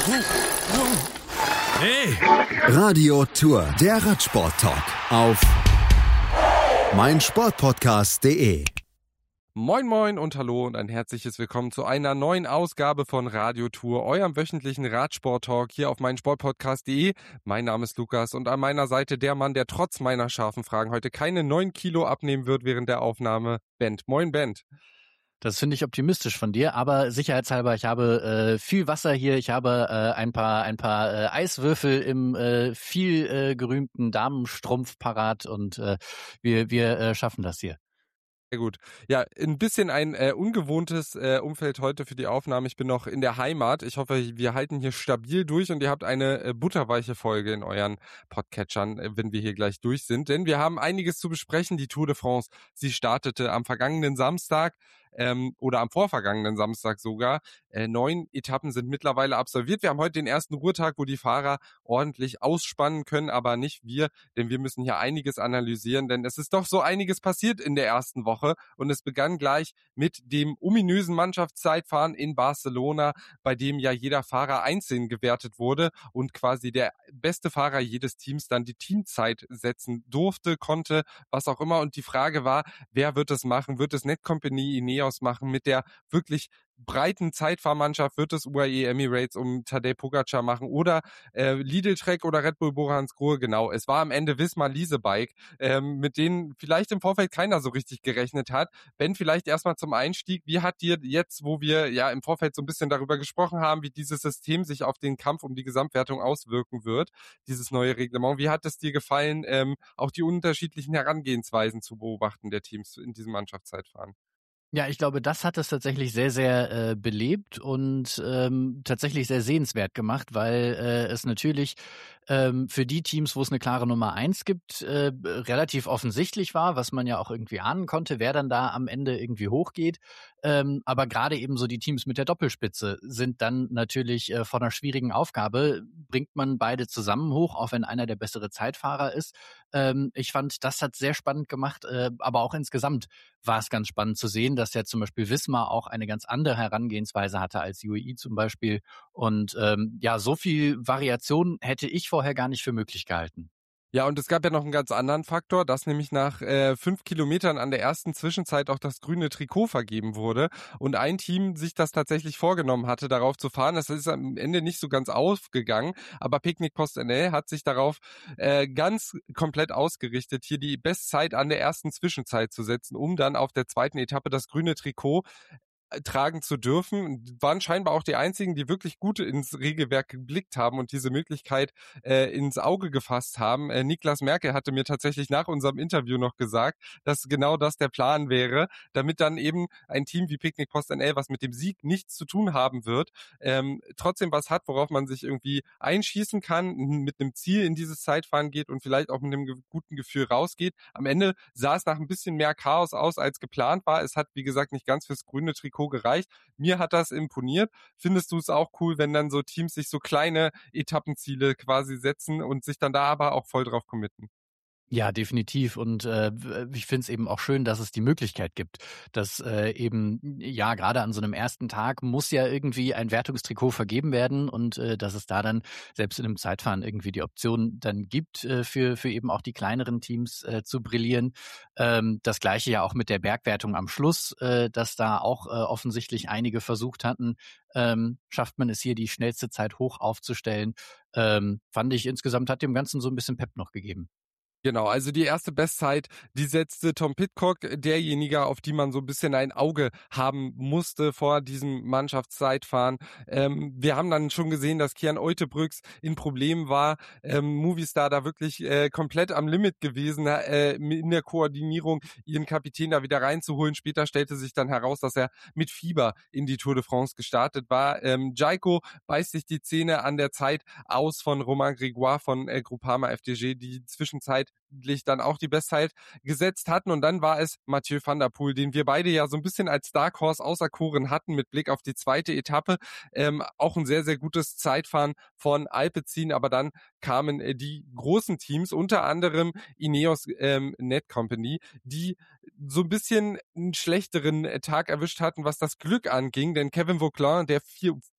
Hey! Radio Tour, der Radsport-Talk auf meinsportpodcast.de. Moin moin und hallo und ein herzliches Willkommen zu einer neuen Ausgabe von Radio Tour, eurem wöchentlichen Radsport-Talk hier auf meinsportpodcast.de. Mein Name ist Lukas und an meiner Seite der Mann, der trotz meiner scharfen Fragen heute keine 9 Kilo abnehmen wird während der Aufnahme, Bent. Moin Bent. Das finde ich optimistisch von dir, aber sicherheitshalber, ich habe viel Wasser hier, ich habe ein paar Eiswürfel im viel gerühmten Damenstrumpf parat und wir schaffen das hier. Sehr gut. Ja, ein bisschen ein ungewohntes Umfeld heute für die Aufnahme. Ich bin noch in der Heimat. Ich hoffe, wir halten hier stabil durch und ihr habt eine butterweiche Folge in euren Podcatchern, wenn wir hier gleich durch sind. Denn wir haben einiges zu besprechen. Die Tour de France, sie startete am vergangenen Samstag oder am vorvergangenen Samstag sogar. 9 Etappen sind mittlerweile absolviert. Wir haben heute den ersten Ruhetag, wo die Fahrer ordentlich ausspannen können, aber nicht wir, denn wir müssen hier einiges analysieren, denn es ist doch so einiges passiert in der ersten Woche und es begann gleich mit dem ominösen Mannschaftszeitfahren in Barcelona, bei dem ja jeder Fahrer einzeln gewertet wurde und quasi der beste Fahrer jedes Teams dann die Teamzeit setzen durfte, konnte, was auch immer. Und die Frage war, wer wird es machen? Wird es Netcompany Ineos machen mit der wirklich breiten Zeitfahrmannschaft? Wird es UAE Emirates um Tadej Pogacar machen oder Lidl Trek oder Red Bull Bora Hansgrohe? Genau, es war am Ende Visma Leasebike, mit denen vielleicht im Vorfeld keiner so richtig gerechnet hat. Ben, vielleicht erstmal zum Einstieg, wie hat dir jetzt, wo wir ja im Vorfeld so ein bisschen darüber gesprochen haben, wie dieses System sich auf den Kampf um die Gesamtwertung auswirken wird, dieses neue Reglement, wie hat es dir gefallen, auch die unterschiedlichen Herangehensweisen zu beobachten der Teams in diesem Mannschaftszeitfahren? Ja, ich glaube, das hat es tatsächlich sehr, sehr belebt und tatsächlich sehr sehenswert gemacht, weil es natürlich für die Teams, wo es eine klare Nummer 1 gibt, relativ offensichtlich war, was man ja auch irgendwie ahnen konnte, wer dann da am Ende irgendwie hochgeht. Aber gerade eben so die Teams mit der Doppelspitze sind dann natürlich vor einer schwierigen Aufgabe. Bringt man beide zusammen hoch, auch wenn einer der bessere Zeitfahrer ist. Ich fand, das hat sehr spannend gemacht, aber auch insgesamt war es ganz spannend zu sehen, dass ja zum Beispiel Visma auch eine ganz andere Herangehensweise hatte als UAE zum Beispiel. Und ja, so viel Variation hätte ich vorher gar nicht für möglich gehalten. Ja, und es gab ja noch einen ganz anderen Faktor, dass nämlich nach 5 Kilometern an der ersten Zwischenzeit auch das grüne Trikot vergeben wurde und ein Team sich das tatsächlich vorgenommen hatte, darauf zu fahren. Das ist am Ende nicht so ganz aufgegangen, aber Picnic PostNL hat sich darauf ganz komplett ausgerichtet, hier die Bestzeit an der ersten Zwischenzeit zu setzen, um dann auf der zweiten Etappe das grüne Trikot tragen zu dürfen, waren scheinbar auch die einzigen, die wirklich gut ins Regelwerk geblickt haben und diese Möglichkeit ins Auge gefasst haben. Niklas Merkel hatte mir tatsächlich nach unserem Interview noch gesagt, dass genau das der Plan wäre, damit dann eben ein Team wie Picnic PostNL, was mit dem Sieg nichts zu tun haben wird, trotzdem was hat, worauf man sich irgendwie einschießen kann, mit einem Ziel in dieses Zeitfahren geht und vielleicht auch mit einem guten Gefühl rausgeht. Am Ende sah es nach ein bisschen mehr Chaos aus, als geplant war. Es hat, wie gesagt, nicht ganz fürs grüne Trikot gereicht. Mir hat das imponiert. Findest du es auch cool, wenn dann so Teams sich so kleine Etappenziele quasi setzen und sich dann da aber auch voll drauf committen? Ja, definitiv. Und ich finde es eben auch schön, dass es die Möglichkeit gibt, dass eben, ja, gerade an so einem ersten Tag muss ja irgendwie ein Wertungstrikot vergeben werden und dass es da dann selbst in einem Zeitfahren irgendwie die Option dann gibt, für eben auch die kleineren Teams zu brillieren. Das Gleiche ja auch mit der Bergwertung am Schluss, dass da auch offensichtlich einige versucht hatten, schafft man es hier, die schnellste Zeit hoch aufzustellen. Fand ich insgesamt hat dem Ganzen so ein bisschen Pep noch gegeben. Genau, also die erste Bestzeit, die setzte Tom Pidcock, derjenige, auf die man so ein bisschen ein Auge haben musste vor diesem Mannschaftszeitfahren. Wir haben dann schon gesehen, dass Kian Uijtdebroeks in Problemen war. Movistar da wirklich komplett am Limit gewesen, in der Koordinierung ihren Kapitän da wieder reinzuholen. Später stellte sich dann heraus, dass er mit Fieber in die Tour de France gestartet war. Jaiko beißt sich die Zähne an der Zeit aus von Romain Grégoire von Groupama FDJ, die zwischenzeitlich dann auch die Bestzeit gesetzt hatten. Und dann war es Mathieu van der Poel, den wir beide ja so ein bisschen als Dark Horse auserkoren hatten mit Blick auf die zweite Etappe. Auch ein sehr, sehr gutes Zeitfahren von Alpecin, aber dann kamen die großen Teams, unter anderem Ineos Netcompany, die so ein bisschen einen schlechteren Tag erwischt hatten, was das Glück anging, denn Kevin Vauquelin, der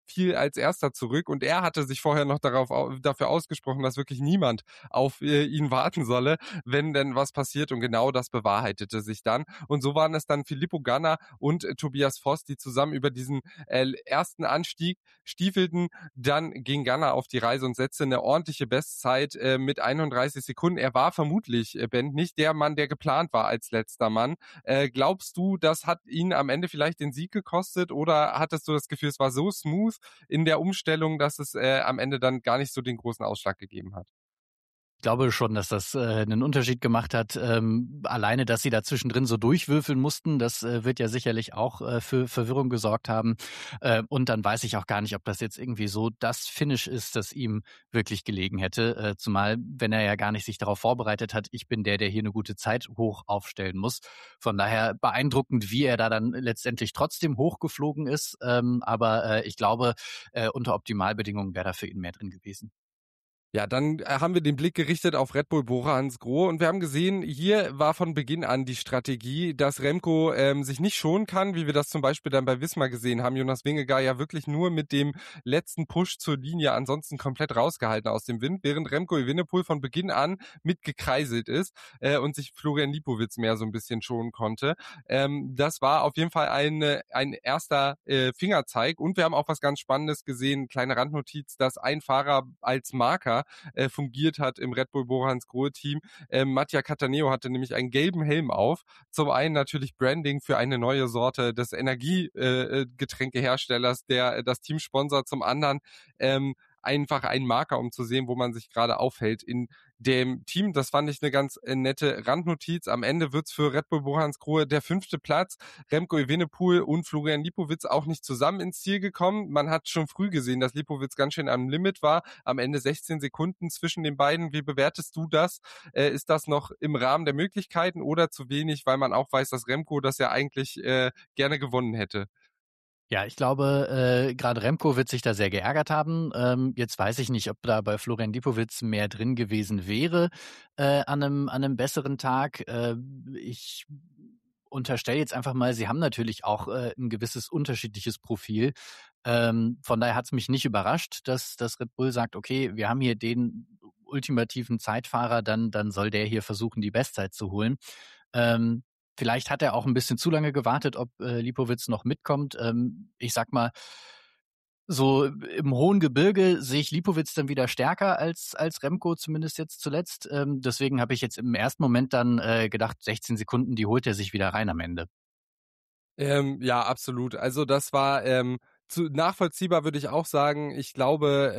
fiel als erster zurück und er hatte sich vorher noch dafür ausgesprochen, dass wirklich niemand auf ihn warten solle, wenn denn was passiert, und genau das bewahrheitete sich dann. Und so waren es dann Filippo Ganna und Tobias Voss, die zusammen über diesen ersten Anstieg stiefelten. Dann ging Ganna auf die Reise und setzte eine ordentliche Bestzeit mit 31 Sekunden. Er war vermutlich, Ben, nicht der Mann, der geplant war als letzter Mann. Glaubst du, das hat ihn am Ende vielleicht den Sieg gekostet, oder hattest du das Gefühl, es war so smooth in der Umstellung, dass es am Ende dann gar nicht so den großen Ausschlag gegeben hat? Ich glaube schon, dass das einen Unterschied gemacht hat. Alleine, dass sie da zwischendrin so durchwürfeln mussten, das wird ja sicherlich auch für Verwirrung gesorgt haben. Und dann weiß ich auch gar nicht, ob das jetzt irgendwie so das Finish ist, das ihm wirklich gelegen hätte. Zumal, wenn er ja gar nicht sich darauf vorbereitet hat, ich bin der hier eine gute Zeit hoch aufstellen muss. Von daher beeindruckend, wie er da dann letztendlich trotzdem hochgeflogen ist. Aber ich glaube, unter Optimalbedingungen wäre da für ihn mehr drin gewesen. Ja, dann haben wir den Blick gerichtet auf Red Bull Bora-Hansgrohe und wir haben gesehen, hier war von Beginn an die Strategie, dass Remco sich nicht schonen kann, wie wir das zum Beispiel dann bei Wismar gesehen haben. Jonas Vingegaard ja wirklich nur mit dem letzten Push zur Linie ansonsten komplett rausgehalten aus dem Wind, während Remco Evenepoel von Beginn an mitgekreiselt ist und sich Florian Lipowitz mehr so ein bisschen schonen konnte. Das war auf jeden Fall ein erster Fingerzeig, und wir haben auch was ganz Spannendes gesehen, kleine Randnotiz, dass ein Fahrer als Marker fungiert hat im Red Bull Bora-Hansgrohe Team. Mattia Cattaneo hatte nämlich einen gelben Helm auf. Zum einen natürlich Branding für eine neue Sorte des Energiegetränkeherstellers, der das Team sponsert. Zum anderen einfach ein Marker, um zu sehen, wo man sich gerade aufhält in dem Team. Das fand ich eine ganz nette Randnotiz. Am Ende wird's für Red Bull Bora-Hansgrohe der 5. Platz. Remco Evenepoel und Florian Lipowitz auch nicht zusammen ins Ziel gekommen. Man hat schon früh gesehen, dass Lipowitz ganz schön am Limit war. Am Ende 16 Sekunden zwischen den beiden. Wie bewertest du das? Ist das noch im Rahmen der Möglichkeiten oder zu wenig, weil man auch weiß, dass Remco das ja eigentlich gerne gewonnen hätte? Ja, ich glaube, gerade Remco wird sich da sehr geärgert haben. Jetzt weiß ich nicht, ob da bei Florian Lipowitz mehr drin gewesen wäre an einem besseren Tag. Ich unterstelle jetzt einfach mal, sie haben natürlich auch ein gewisses unterschiedliches Profil. Von daher hat es mich nicht überrascht, dass Red Bull sagt, okay, wir haben hier den ultimativen Zeitfahrer, dann soll der hier versuchen, die Bestzeit zu holen. Vielleicht hat er auch ein bisschen zu lange gewartet, ob Lipowitz noch mitkommt. Ich sag mal, so im hohen Gebirge sehe ich Lipowitz dann wieder stärker als Remco, zumindest jetzt zuletzt. Deswegen habe ich jetzt im ersten Moment dann gedacht, 16 Sekunden, die holt er sich wieder rein am Ende. Ja, absolut. Also das war nachvollziehbar, würde ich auch sagen. Ich glaube,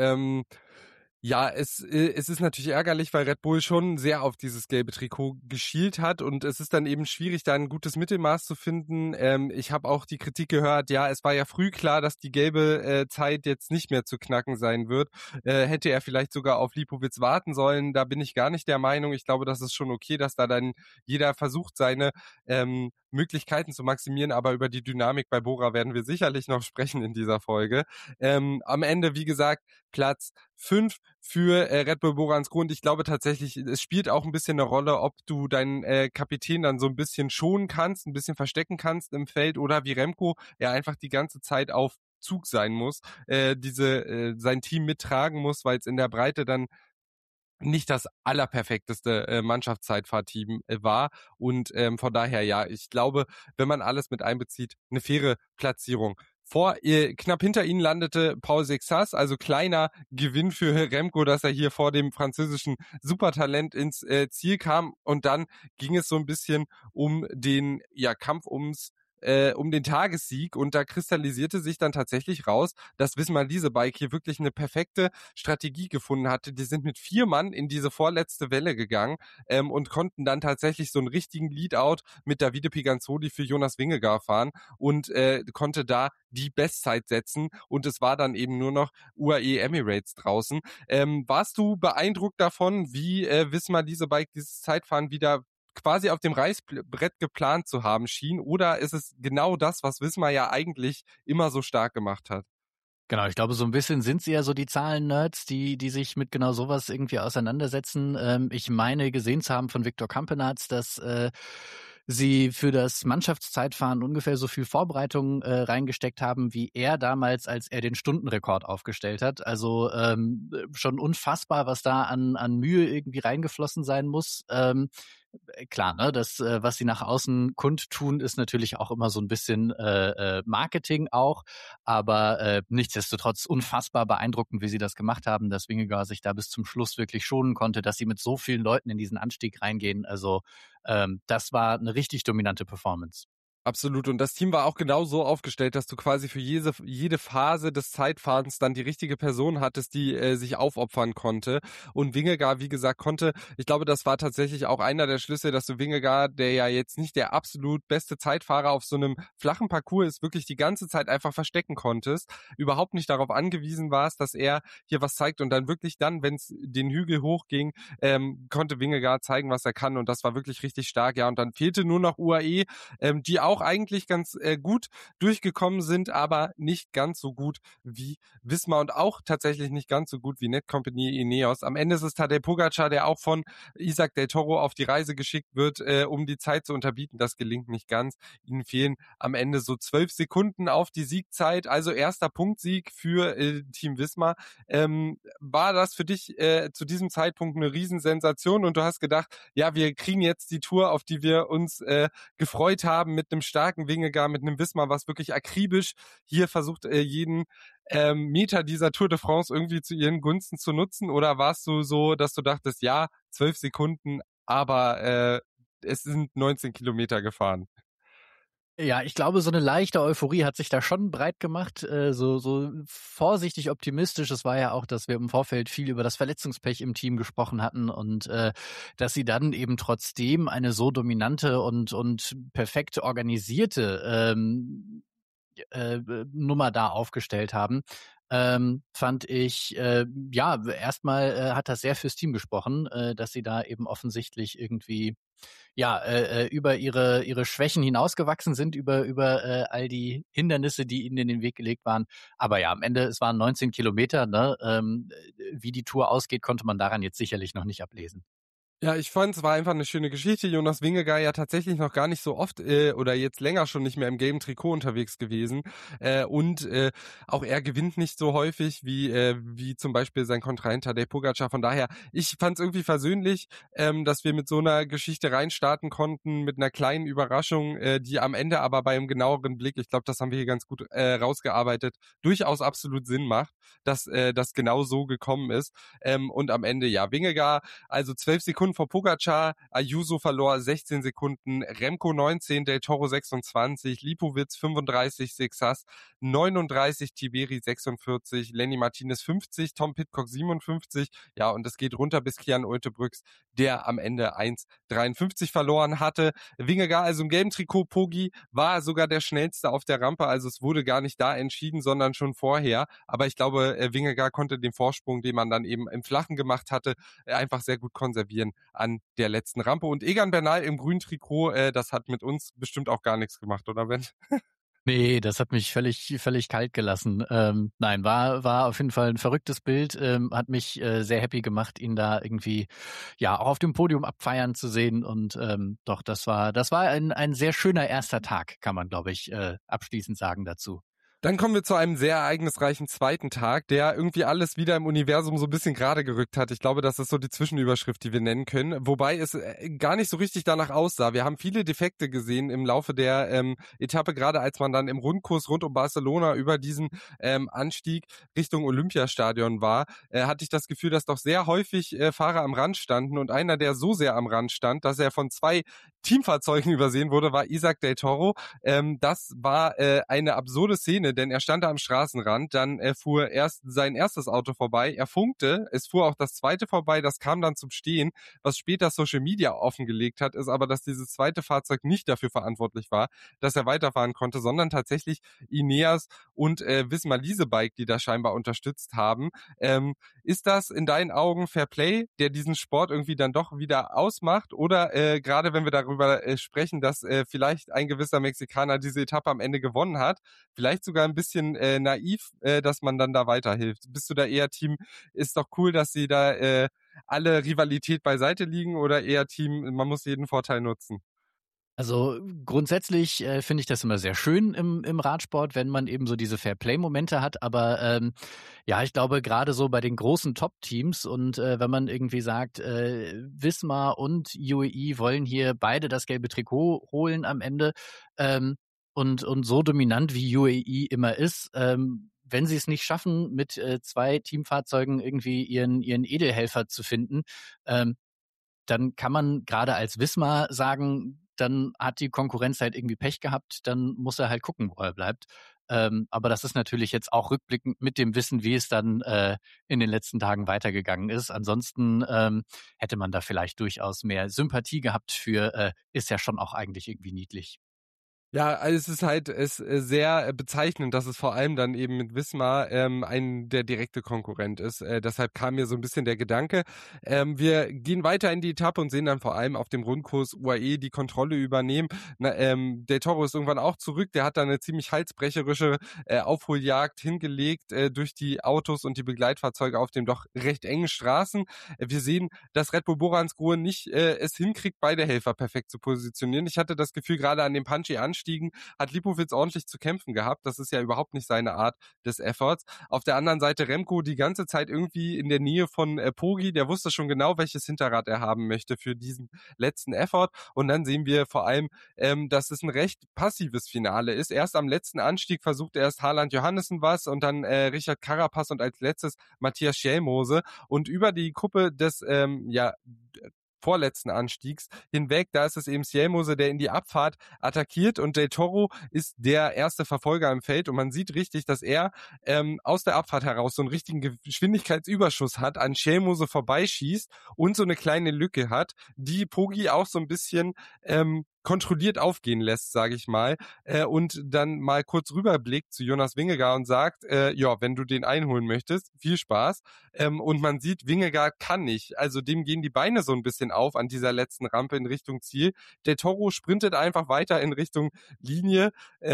ja, es ist natürlich ärgerlich, weil Red Bull schon sehr auf dieses gelbe Trikot geschielt hat, und es ist dann eben schwierig, da ein gutes Mittelmaß zu finden. Ich habe auch die Kritik gehört, ja, es war ja früh klar, dass die gelbe Zeit jetzt nicht mehr zu knacken sein wird. Hätte er vielleicht sogar auf Lipowitz warten sollen, da bin ich gar nicht der Meinung. Ich glaube, das ist schon okay, dass da dann jeder versucht, seine Möglichkeiten zu maximieren, aber über die Dynamik bei Bora werden wir sicherlich noch sprechen in dieser Folge. Am Ende, wie gesagt, Platz 5 für Red Bull Bora-Hansgrohe, und ich glaube tatsächlich, es spielt auch ein bisschen eine Rolle, ob du deinen Kapitän dann so ein bisschen schonen kannst, ein bisschen verstecken kannst im Feld, oder wie Remco, er einfach die ganze Zeit auf Zug sein muss, sein Team mittragen muss, weil es in der Breite dann nicht das allerperfekteste Mannschaftszeitfahrteam war, und von daher, ja, ich glaube, wenn man alles mit einbezieht, eine faire Platzierung. Knapp hinter ihnen landete Paul Sexas, also kleiner Gewinn für Remco, dass er hier vor dem französischen Supertalent ins Ziel kam, und dann ging es so ein bisschen um den Kampf um den Tagessieg, und da kristallisierte sich dann tatsächlich raus, dass Wismar Leasebike hier wirklich eine perfekte Strategie gefunden hatte. Die sind mit 4 Mann in diese vorletzte Welle gegangen und konnten dann tatsächlich so einen richtigen Leadout mit Davide Piganzoli für Jonas Vingegaard fahren und konnte da die Bestzeit setzen, und es war dann eben nur noch UAE Emirates draußen. Warst du beeindruckt davon, wie Wismar Leasebike dieses Zeitfahren wieder quasi auf dem Reißbrett geplant zu haben schien, oder ist es genau das, was Wismar ja eigentlich immer so stark gemacht hat? Genau, ich glaube, so ein bisschen sind sie ja so die Zahlen-Nerds, die sich mit genau sowas irgendwie auseinandersetzen. Ich meine gesehen zu haben von Viktor Kampenarz, dass sie für das Mannschaftszeitfahren ungefähr so viel Vorbereitung reingesteckt haben, wie er damals, als er den Stundenrekord aufgestellt hat. Also schon unfassbar, was da an Mühe irgendwie reingeflossen sein muss. Klar, ne, das, was sie nach außen kundtun, ist natürlich auch immer so ein bisschen Marketing auch, aber nichtsdestotrotz unfassbar beeindruckend, wie sie das gemacht haben, dass Vingegaard sich da bis zum Schluss wirklich schonen konnte, dass sie mit so vielen Leuten in diesen Anstieg reingehen. Also das war eine richtig dominante Performance. Absolut. Und das Team war auch genau so aufgestellt, dass du quasi für jede Phase des Zeitfahrens dann die richtige Person hattest, die sich aufopfern konnte. Und Vingegaard, wie gesagt, konnte, ich glaube, das war tatsächlich auch einer der Schlüsse, dass du Vingegaard, der ja jetzt nicht der absolut beste Zeitfahrer auf so einem flachen Parcours ist, wirklich die ganze Zeit einfach verstecken konntest. Überhaupt nicht darauf angewiesen warst, dass er hier was zeigt und dann wirklich dann, wenn es den Hügel hochging, konnte Vingegaard zeigen, was er kann. Und das war wirklich richtig stark. Ja, und dann fehlte nur noch UAE, die auch eigentlich ganz gut durchgekommen sind, aber nicht ganz so gut wie Visma und auch tatsächlich nicht ganz so gut wie Netcompany Ineos. Am Ende ist es Tadej Pogacar, der auch von Isaac del Toro auf die Reise geschickt wird, um die Zeit zu unterbieten. Das gelingt nicht ganz. Ihnen fehlen am Ende so 12 Sekunden auf die Siegzeit, also erster Punktsieg für Team Visma. War das für dich zu diesem Zeitpunkt eine Riesensensation und du hast gedacht, ja, wir kriegen jetzt die Tour, auf die wir uns gefreut haben, mit einem starken Vingegaard, mit einem Visma, was wirklich akribisch hier versucht, jeden Meter dieser Tour de France irgendwie zu ihren Gunsten zu nutzen? Oder warst du so, dass du dachtest, ja, 12 Sekunden, aber es sind 19 Kilometer gefahren? Ja, ich glaube, so eine leichte Euphorie hat sich da schon breit gemacht, so vorsichtig optimistisch. Es war ja auch, dass wir im Vorfeld viel über das Verletzungspech im Team gesprochen hatten und dass sie dann eben trotzdem eine so dominante und perfekt organisierte Nummer da aufgestellt haben. Fand ich, ja, erstmal hat das sehr fürs Team gesprochen, dass sie da eben offensichtlich irgendwie ja, über ihre Schwächen hinausgewachsen sind, über all die Hindernisse, die ihnen in den Weg gelegt waren. Aber ja, am Ende, es waren 19 Kilometer, ne? Wie die Tour ausgeht, konnte man daran jetzt sicherlich noch nicht ablesen. Ja, ich fand, es war einfach eine schöne Geschichte. Jonas Vingegaard ja tatsächlich noch gar nicht so oft oder jetzt länger schon nicht mehr im gelben Trikot unterwegs gewesen. Und auch er gewinnt nicht so häufig wie zum Beispiel sein Kontrahent Tadej Pogacar. Von daher, ich fand es irgendwie versöhnlich, dass wir mit so einer Geschichte reinstarten konnten, mit einer kleinen Überraschung, die am Ende aber beim genaueren Blick, ich glaube, das haben wir hier ganz gut rausgearbeitet, durchaus absolut Sinn macht, dass das genau so gekommen ist. Und am Ende, ja, Vingegaard, also 12 Sekunden vor Pogacar, Ayuso verlor 16 Sekunden, Remco 19, Del Toro 26, Lipowitz 35, Sixas 39, Tiberi 46, Lenny Martinez 50, Tom Pidcock 57, ja, und es geht runter bis Kian Ueltebrücks, der am Ende 1,53 verloren hatte. Vingegaard, also im gelben Trikot, Pogi, war sogar der schnellste auf der Rampe, also es wurde gar nicht da entschieden, sondern schon vorher, aber ich glaube, Vingegaard konnte den Vorsprung, den man dann eben im Flachen gemacht hatte, einfach sehr gut konservieren an der letzten Rampe. Und Egan Bernal im grünen Trikot, das hat mit uns bestimmt auch gar nichts gemacht, oder Ben? Nee, das hat mich völlig kalt gelassen. Nein, war auf jeden Fall ein verrücktes Bild, hat mich sehr happy gemacht, ihn da irgendwie ja auch auf dem Podium abfeiern zu sehen. Und doch, das war ein sehr schöner erster Tag, kann man, glaube ich, abschließend sagen dazu. Dann kommen wir zu einem sehr ereignisreichen zweiten Tag, der irgendwie alles wieder im Universum so ein bisschen gerade gerückt hat. Ich glaube, das ist so die Zwischenüberschrift, die wir nennen können. Wobei es gar nicht so richtig danach aussah. Wir haben viele Defekte gesehen im Laufe der Etappe, gerade als man dann im Rundkurs rund um Barcelona über diesen Anstieg Richtung Olympiastadion war, hatte ich das Gefühl, dass doch sehr häufig Fahrer am Rand standen. Und einer, der so sehr am Rand stand, dass er von 2 Teamfahrzeugen übersehen wurde, war Isaac del Toro. Das war eine absurde Szene, denn er stand da am Straßenrand, dann fuhr erst sein erstes Auto vorbei, er funkte, es fuhr auch das zweite vorbei, das kam dann zum Stehen. Was später Social Media offengelegt hat, ist aber, dass dieses zweite Fahrzeug nicht dafür verantwortlich war, dass er weiterfahren konnte, sondern tatsächlich Ineos und Visma Leasebike, die das scheinbar unterstützt haben. Ist das in deinen Augen Fair Play, der diesen Sport irgendwie dann doch wieder ausmacht? Oder gerade wenn wir darüber sprechen, dass vielleicht ein gewisser Mexikaner diese Etappe am Ende gewonnen hat, vielleicht sogar ein bisschen naiv, dass man dann da weiterhilft. Bist du da eher Team, ist doch cool, dass sie da alle Rivalität beiseite liegen oder eher Team, man muss jeden Vorteil nutzen? Also grundsätzlich finde ich das immer sehr schön im Radsport, wenn man eben so diese Fair-Play-Momente hat. Aber ja, ich glaube gerade so bei den großen Top-Teams und wenn man irgendwie sagt, Visma und UAE wollen hier beide das gelbe Trikot holen am Ende und so dominant wie UAE immer ist, wenn sie es nicht schaffen, mit 2 Teamfahrzeugen irgendwie ihren Edelhelfer zu finden, dann kann man gerade als Wismar sagen, dann hat die Konkurrenz halt irgendwie Pech gehabt, dann muss er halt gucken, wo er bleibt. Aber das ist natürlich jetzt auch rückblickend mit dem Wissen, wie es dann in den letzten Tagen weitergegangen ist. Ansonsten hätte man da vielleicht durchaus mehr Sympathie gehabt für, ist ja schon auch eigentlich irgendwie niedlich. Ja, also es ist sehr bezeichnend, dass es vor allem dann eben mit Wismar der direkte Konkurrent ist. Deshalb kam mir so ein bisschen der Gedanke. Wir gehen weiter in die Etappe und sehen dann vor allem auf dem Rundkurs UAE die Kontrolle übernehmen. Del Toro ist irgendwann auch zurück. Der hat dann eine ziemlich halsbrecherische Aufholjagd hingelegt durch die Autos und die Begleitfahrzeuge auf den doch recht engen Straßen. Wir sehen, dass Red Bull Boransgrohe nicht es hinkriegt, beide Helfer perfekt zu positionieren. Ich hatte das Gefühl, gerade an dem Punchy-Anstiegen hat Lipowitz ordentlich zu kämpfen gehabt. Das ist ja überhaupt nicht seine Art des Efforts. Auf der anderen Seite Remco die ganze Zeit irgendwie in der Nähe von Poggi. Der wusste schon genau, welches Hinterrad er haben möchte für diesen letzten Effort. Und dann sehen wir vor allem, dass es ein recht passives Finale ist. Erst am letzten Anstieg versucht erst Haaland Johannessen was und dann Richard Carapaz und als letztes Matthias Schellmose. Und über die Kuppe des vorletzten Anstiegs hinweg, da ist es eben Schellmose, der in die Abfahrt attackiert und Del Toro ist der erste Verfolger im Feld und man sieht richtig, dass er aus der Abfahrt heraus so einen richtigen Geschwindigkeitsüberschuss hat, an Schellmose vorbeischießt und so eine kleine Lücke hat, die Poggi auch so ein bisschen kontrolliert aufgehen lässt, sage ich mal, und dann mal kurz rüberblickt zu Jonas Vingegaard und sagt, ja, wenn du den einholen möchtest, viel Spaß. Und man sieht, Vingegaard kann nicht. Also dem gehen die Beine so ein bisschen auf an dieser letzten Rampe in Richtung Ziel. Der Toro sprintet einfach weiter in Richtung Linie.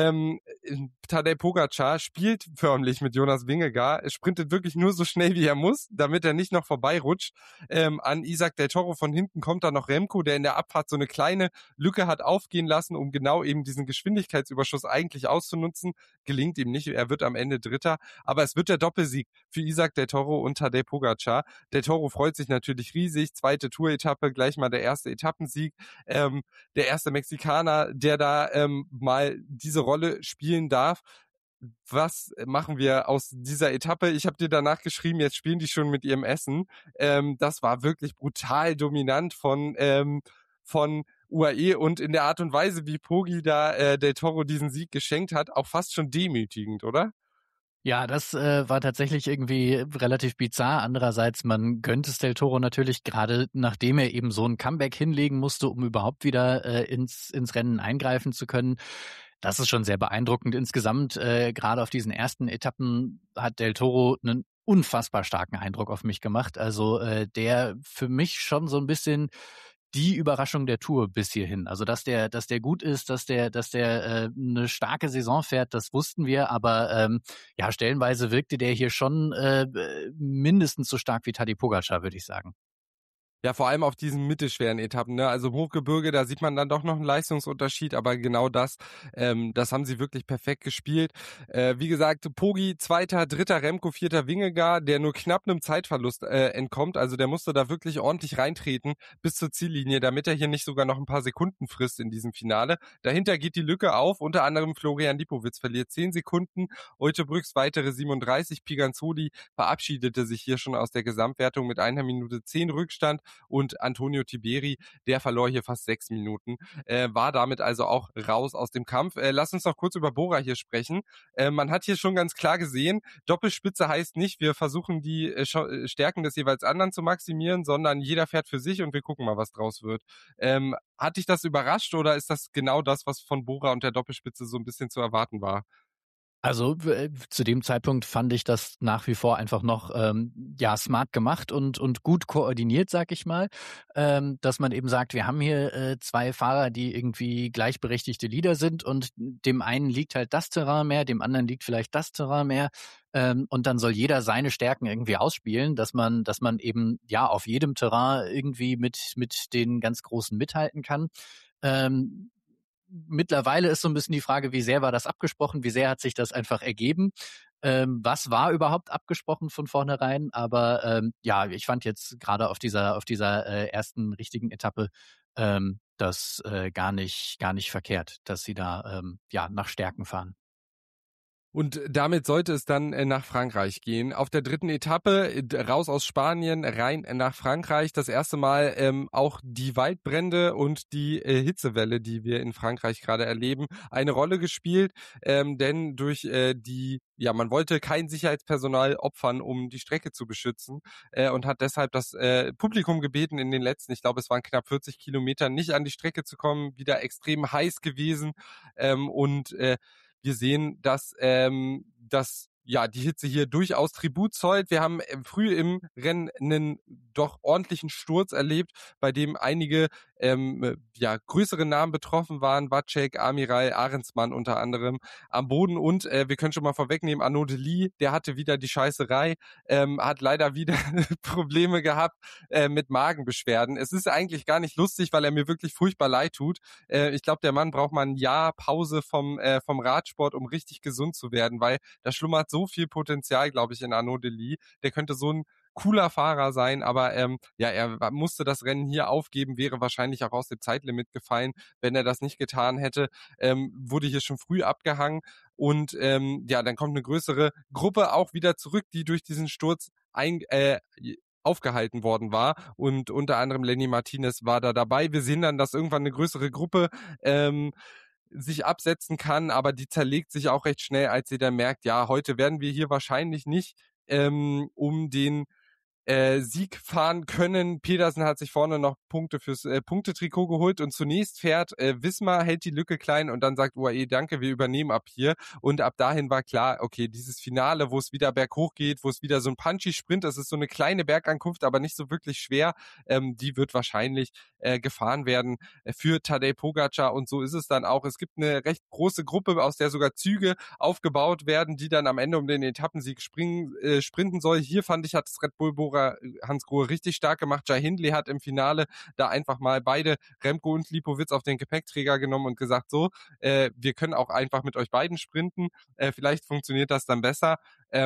Tadej Pogačar spielt förmlich mit Jonas Vingegaard. Er sprintet wirklich nur so schnell, wie er muss, damit er nicht noch vorbeirutscht. An Isaac Del Toro von hinten kommt dann noch Remco, der in der Abfahrt so eine kleine Lücke hat aufgehen lassen, um genau eben diesen Geschwindigkeitsüberschuss eigentlich auszunutzen. Gelingt ihm nicht, er wird am Ende Dritter, aber es wird der Doppelsieg für Isaac Del Toro und Tadej Pogačar. Del Toro freut sich natürlich riesig, zweite Tour-Etappe, gleich mal der erste Etappensieg. Der erste Mexikaner, der da mal diese Rolle spielen darf. Was machen wir aus dieser Etappe? Ich habe dir danach geschrieben, jetzt spielen die schon mit ihrem Essen. Das war wirklich brutal dominant von UAE und in der Art und Weise, wie Poggi da Del Toro diesen Sieg geschenkt hat, auch fast schon demütigend, oder? Ja, das war tatsächlich irgendwie relativ bizarr. Andererseits, man gönnt es Del Toro natürlich, gerade nachdem er eben so ein Comeback hinlegen musste, um überhaupt wieder ins Rennen eingreifen zu können. Das ist schon sehr beeindruckend. Insgesamt, gerade auf diesen ersten Etappen hat Del Toro einen unfassbar starken Eindruck auf mich gemacht. Also der für mich schon so ein bisschen die Überraschung der Tour bis hierhin. Also dass der gut ist, dass der eine starke Saison fährt, das wussten wir, aber ja, stellenweise wirkte der hier schon mindestens so stark wie Tadej Pogačar, würde ich sagen. Ja, vor allem auf diesen mittelschweren Etappen, ne? Also im Hochgebirge, da sieht man dann doch noch einen Leistungsunterschied, aber genau das haben sie wirklich perfekt gespielt. Wie gesagt, Poggi, zweiter, dritter Remco, vierter Vingegaard, der nur knapp einem Zeitverlust entkommt. Also der musste da wirklich ordentlich reintreten bis zur Ziellinie, damit er hier nicht sogar noch ein paar Sekunden frisst in diesem Finale. Dahinter geht die Lücke auf, unter anderem Florian Lipowitz verliert 10 Sekunden, Oetebrücks weitere 37, Piganzoli verabschiedete sich hier schon aus der Gesamtwertung mit 1 Minute 10 Rückstand. Und Antonio Tiberi, der verlor hier fast 6 Minuten, war damit also auch raus aus dem Kampf. Lass uns noch kurz über Bora hier sprechen. Man hat hier schon ganz klar gesehen, Doppelspitze heißt nicht, wir versuchen die Stärken des jeweils anderen zu maximieren, sondern jeder fährt für sich und wir gucken mal, was draus wird. Hat dich das überrascht oder ist das genau das, was von Bora und der Doppelspitze so ein bisschen zu erwarten war? Also zu dem Zeitpunkt fand ich das nach wie vor einfach noch ja smart gemacht und gut koordiniert, sag ich mal, dass man eben sagt, wir haben hier 2 Fahrer, die irgendwie gleichberechtigte Leader sind und dem einen liegt halt das Terrain mehr, dem anderen liegt vielleicht das Terrain mehr und dann soll jeder seine Stärken irgendwie ausspielen, dass man eben ja auf jedem Terrain irgendwie mit den ganz Großen mithalten kann. mittlerweile ist so ein bisschen die Frage, wie sehr war das abgesprochen, wie sehr hat sich das einfach ergeben? Was war überhaupt abgesprochen von vornherein? Aber ja, ich fand jetzt gerade auf dieser ersten richtigen Etappe das gar nicht verkehrt, dass sie da ja nach Stärken fahren. Und damit sollte es dann nach Frankreich gehen. Auf der dritten Etappe raus aus Spanien, rein nach Frankreich. Das erste Mal auch die Waldbrände und die Hitzewelle, die wir in Frankreich gerade erleben, eine Rolle gespielt. Denn durch man wollte kein Sicherheitspersonal opfern, um die Strecke zu beschützen und hat deshalb das Publikum gebeten, in den letzten, ich glaube, es waren knapp 40 Kilometern, nicht an die Strecke zu kommen. Wieder extrem heiß gewesen wir sehen, dass die Hitze hier durchaus Tribut zollt. Wir haben früh im Rennen einen doch ordentlichen Sturz erlebt, bei dem einige größere Namen betroffen waren. Vacek, Amiral, Ahrensmann unter anderem am Boden und wir können schon mal vorwegnehmen, Arnaud Delis, der hatte wieder die Scheißerei, hat leider wieder Probleme gehabt mit Magenbeschwerden. Es ist eigentlich gar nicht lustig, weil er mir wirklich furchtbar leid tut. Ich glaube, der Mann braucht mal ein Jahr Pause vom Radsport, um richtig gesund zu werden, weil da schlummert so viel Potenzial, glaube ich, in Arnaud Delis. Der könnte so ein cooler Fahrer sein, aber er musste das Rennen hier aufgeben, wäre wahrscheinlich auch aus dem Zeitlimit gefallen, wenn er das nicht getan hätte, wurde hier schon früh abgehangen und dann kommt eine größere Gruppe auch wieder zurück, die durch diesen Sturz aufgehalten worden war und unter anderem Lenny Martinez war da dabei. Wir sehen dann, dass irgendwann eine größere Gruppe sich absetzen kann, aber die zerlegt sich auch recht schnell, als sie dann merkt, ja, heute werden wir hier wahrscheinlich nicht um den Sieg fahren können. Pedersen hat sich vorne noch Punkte fürs Punktetrikot geholt und zunächst fährt Visma, hält die Lücke klein und dann sagt UAE, danke, wir übernehmen ab hier. Und ab dahin war klar, okay, dieses Finale, wo es wieder berghoch geht, wo es wieder so ein Punchy-Sprint, das ist so eine kleine Bergankunft, aber nicht so wirklich schwer, die wird wahrscheinlich gefahren werden für Tadej Pogačar und so ist es dann auch. Es gibt eine recht große Gruppe, aus der sogar Züge aufgebaut werden, die dann am Ende um den Etappensieg sprinten soll. Hier fand ich, hat das Red Bull Bora Hans Grohe richtig stark gemacht. Jai Hindley hat im Finale da einfach mal beide, Remco und Lipowitz, auf den Gepäckträger genommen und gesagt, so, wir können auch einfach mit euch beiden sprinten. Vielleicht funktioniert das dann besser.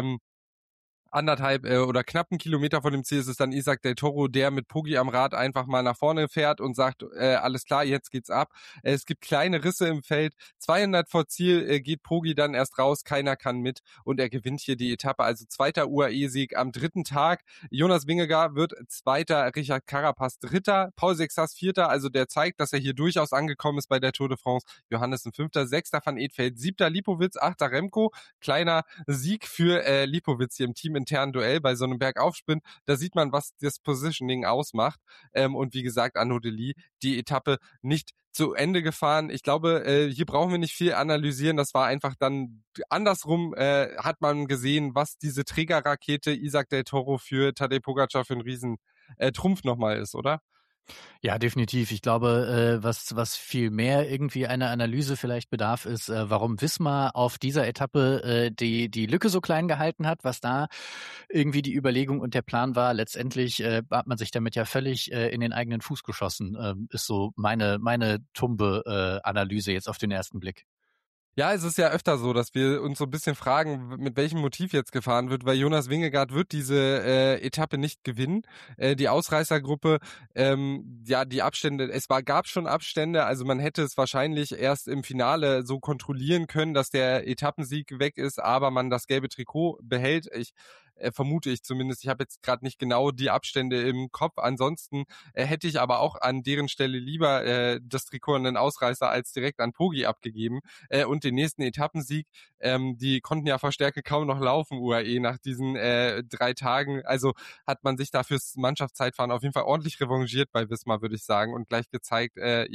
Anderthalb oder knapp einen Kilometer von dem Ziel ist es dann Isaac Del Toro, der mit Poggi am Rad einfach mal nach vorne fährt und sagt, alles klar, jetzt geht's ab. Es gibt kleine Risse im Feld. 200 vor Ziel geht Poggi dann erst raus, keiner kann mit und er gewinnt hier die Etappe. Also zweiter UAE-Sieg am dritten Tag. Jonas Vingegaard wird Zweiter, Richard Carapaz Dritter, Paul Sexas Vierter. Also der zeigt, dass er hier durchaus angekommen ist bei der Tour de France. Johannessen Fünfter, Sechster Van Eetfeldt, Siebter Lipowitz, Achter Remco. Kleiner Sieg für Lipowitz hier im Team internen Duell bei so einem Bergaufsprint, da sieht man, was das Positioning ausmacht. Und wie gesagt, Arnaud Delis die Etappe nicht zu Ende gefahren. Ich glaube, hier brauchen wir nicht viel analysieren. Das war einfach dann andersrum, hat man gesehen, was diese Trägerrakete Isaac Del Toro für Tadej Pogačar für einen riesen Trumpf nochmal ist, oder? Ja, definitiv. Ich glaube, was viel mehr irgendwie einer Analyse vielleicht bedarf, ist, warum Visma auf dieser Etappe die Lücke so klein gehalten hat, was da irgendwie die Überlegung und der Plan war. Letztendlich hat man sich damit ja völlig in den eigenen Fuß geschossen, ist so meine tumbe Analyse jetzt auf den ersten Blick. Ja, es ist ja öfter so, dass wir uns so ein bisschen fragen, mit welchem Motiv jetzt gefahren wird, weil Jonas Vingegaard wird diese Etappe nicht gewinnen. Die Ausreißergruppe, die Abstände, gab schon Abstände, also man hätte es wahrscheinlich erst im Finale so kontrollieren können, dass der Etappensieg weg ist, aber man das gelbe Trikot behält. Vermute ich zumindest. Ich habe jetzt gerade nicht genau die Abstände im Kopf. Ansonsten hätte ich aber auch an deren Stelle lieber das Trikot an den Ausreißer als direkt an Poggi abgegeben. Und den nächsten Etappensieg, die konnten ja Verstärke kaum noch laufen, UAE, nach diesen 3 Tagen. Also hat man sich da fürs Mannschaftszeitfahren auf jeden Fall ordentlich revanchiert bei Visma, würde ich sagen, und gleich gezeigt,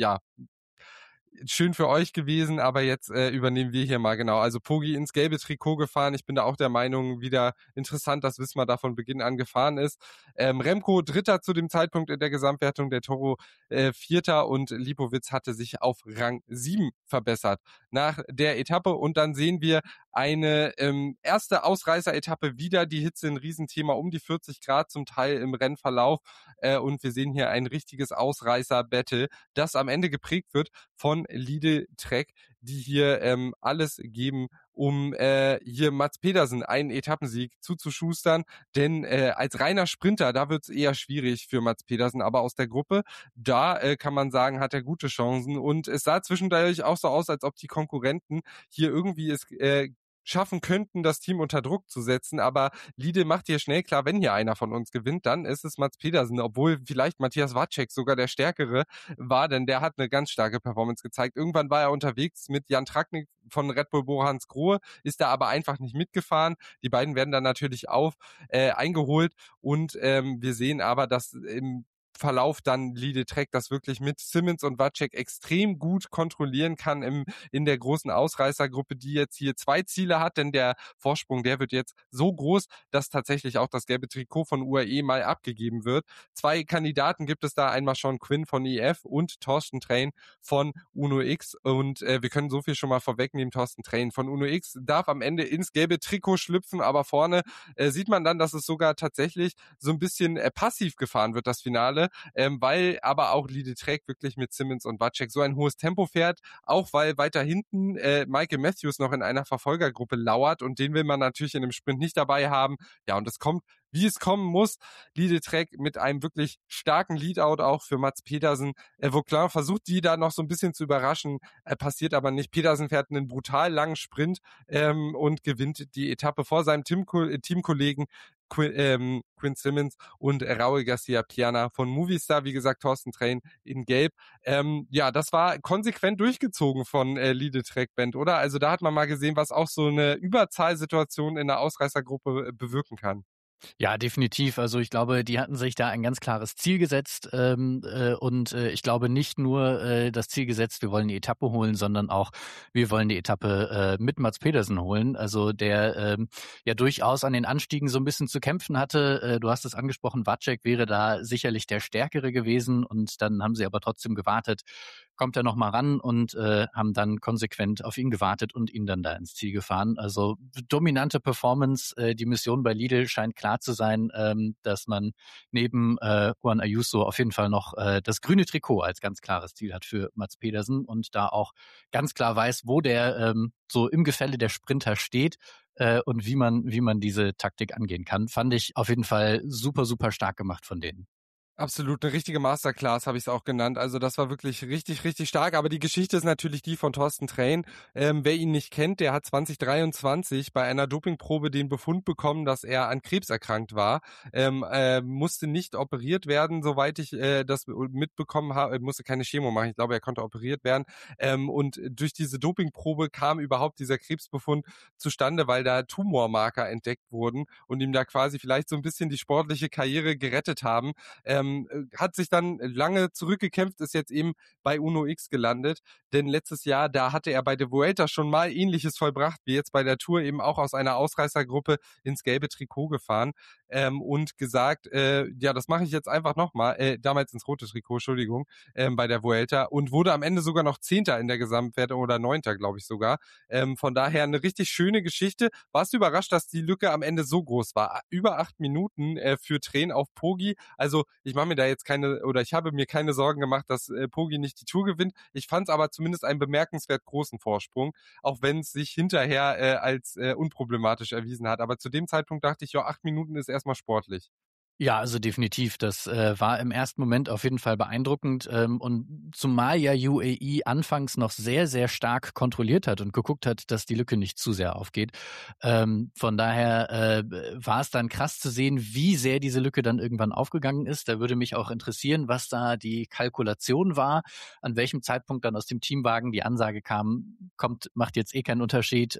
schön für euch gewesen, aber jetzt übernehmen wir hier mal genau. Also Poggi ins gelbe Trikot gefahren. Ich bin da auch der Meinung, wieder interessant, dass Visma da von Beginn an gefahren ist. Remco Dritter zu dem Zeitpunkt in der Gesamtwertung, der Toro Vierter und Lipowitz hatte sich auf Rang 7 verbessert nach der Etappe. Und dann sehen wir eine erste Ausreißer-Etappe, wieder die Hitze, ein Riesenthema, um die 40 Grad zum Teil im Rennverlauf. Und wir sehen hier ein richtiges Ausreißer-Battle, das am Ende geprägt wird von von Lidl Trek, die hier alles geben, um hier Mads Pedersen einen Etappensieg zuzuschustern, denn als reiner Sprinter, da wird's eher schwierig für Mads Pedersen, aber aus der Gruppe, da kann man sagen, hat er gute Chancen und es sah zwischendurch auch so aus, als ob die Konkurrenten hier irgendwie es schaffen könnten, das Team unter Druck zu setzen, aber Lidl macht hier schnell klar, wenn hier einer von uns gewinnt, dann ist es Mads Pedersen, obwohl vielleicht Matthias Wacek sogar der Stärkere war, denn der hat eine ganz starke Performance gezeigt. Irgendwann war er unterwegs mit Jan Tratnik von Red Bull Boransgrohe, ist da aber einfach nicht mitgefahren. Die beiden werden dann natürlich eingeholt und wir sehen aber, dass im Verlauf dann Lidl Trek das wirklich mit Simmons und Wacek extrem gut kontrollieren kann in der großen Ausreißergruppe, die jetzt hier 2 Ziele hat, denn der Vorsprung, der wird jetzt so groß, dass tatsächlich auch das gelbe Trikot von UAE mal abgegeben wird. 2 Kandidaten gibt es da, einmal Sean Quinn von EF und Thorsten Train von Uno X und wir können so viel schon mal vorwegnehmen, Thorsten Train von Uno X darf am Ende ins gelbe Trikot schlüpfen, aber vorne sieht man dann, dass es sogar tatsächlich so ein bisschen passiv gefahren wird, das Finale, weil aber auch Lidl Trek wirklich mit Simmons und Wacek so ein hohes Tempo fährt, auch weil weiter hinten Michael Matthews noch in einer Verfolgergruppe lauert und den will man natürlich in einem Sprint nicht dabei haben. Ja, und es kommt, wie es kommen muss. Lidl Trek mit einem wirklich starken Leadout auch für Mads Pedersen. Vauclin versucht, die da noch so ein bisschen zu überraschen, passiert aber nicht. Pedersen fährt einen brutal langen Sprint und gewinnt die Etappe vor seinem Teamkollegen Quinn Simmons und Raúl García Piana von Movistar, wie gesagt, Thorsten Train in Gelb. Ja, das war konsequent durchgezogen von Lidl Trek Band, oder? Also da hat man mal gesehen, was auch so eine Überzahlsituation in der Ausreißergruppe bewirken kann. Ja, definitiv. Also ich glaube, die hatten sich da ein ganz klares Ziel gesetzt und ich glaube nicht nur das Ziel gesetzt, wir wollen die Etappe holen, sondern auch, wir wollen die Etappe mit Mads Pedersen holen. Also der ja durchaus an den Anstiegen so ein bisschen zu kämpfen hatte. Du hast es angesprochen, Wacek wäre da sicherlich der Stärkere gewesen und dann haben sie aber trotzdem gewartet, kommt er noch mal ran und haben dann konsequent auf ihn gewartet und ihn dann da ins Ziel gefahren. Also dominante Performance. Die Mission bei Lidl scheint klar zu sein, dass man neben Juan Ayuso auf jeden Fall noch das grüne Trikot als ganz klares Ziel hat für Mads Pedersen und da auch ganz klar weiß, wo der so im Gefälle der Sprinter steht und wie man diese Taktik angehen kann. Fand ich auf jeden Fall super, super stark gemacht von denen. Absolut, eine richtige Masterclass habe ich es auch genannt. Also das war wirklich richtig, richtig stark. Aber die Geschichte ist natürlich die von Thorsten Train. Wer ihn nicht kennt, der hat 2023 bei einer Dopingprobe den Befund bekommen, dass er an Krebs erkrankt war. Musste nicht operiert werden, soweit ich das mitbekommen habe. Musste keine Chemo machen. Ich glaube, er konnte operiert werden. Und durch diese Dopingprobe kam überhaupt dieser Krebsbefund zustande, weil da Tumormarker entdeckt wurden und ihm da quasi vielleicht so ein bisschen die sportliche Karriere gerettet haben. Hat sich dann lange zurückgekämpft, ist jetzt eben bei Uno X gelandet, denn letztes Jahr, da hatte er bei der Vuelta schon mal Ähnliches vollbracht, wie jetzt bei der Tour, eben auch aus einer Ausreißergruppe ins gelbe Trikot gefahren und gesagt, ja, das mache ich jetzt einfach nochmal, damals ins rote Trikot, Entschuldigung, bei der Vuelta und wurde am Ende sogar noch 10. in der Gesamtwertung oder 9. glaube ich sogar. Von daher eine richtig schöne Geschichte. Warst du überrascht, dass die Lücke am Ende so groß war? Über 8 Minuten für Train auf Poggi. Also ich mache mir da jetzt ich habe mir keine Sorgen gemacht, dass Poggi nicht die Tour gewinnt. Ich fand es aber zumindest einen bemerkenswert großen Vorsprung, auch wenn es sich hinterher als unproblematisch erwiesen hat. Aber zu dem Zeitpunkt dachte ich, ja, 8 Minuten ist erstmal sportlich. Ja, also definitiv. Das war im ersten Moment auf jeden Fall beeindruckend. Und zumal ja UAE anfangs noch sehr, sehr stark kontrolliert hat und geguckt hat, dass die Lücke nicht zu sehr aufgeht. Von daher war es dann krass zu sehen, wie sehr diese Lücke dann irgendwann aufgegangen ist. Da würde mich auch interessieren, was da die Kalkulation war, an welchem Zeitpunkt dann aus dem Teamwagen die Ansage kam, macht jetzt eh keinen Unterschied.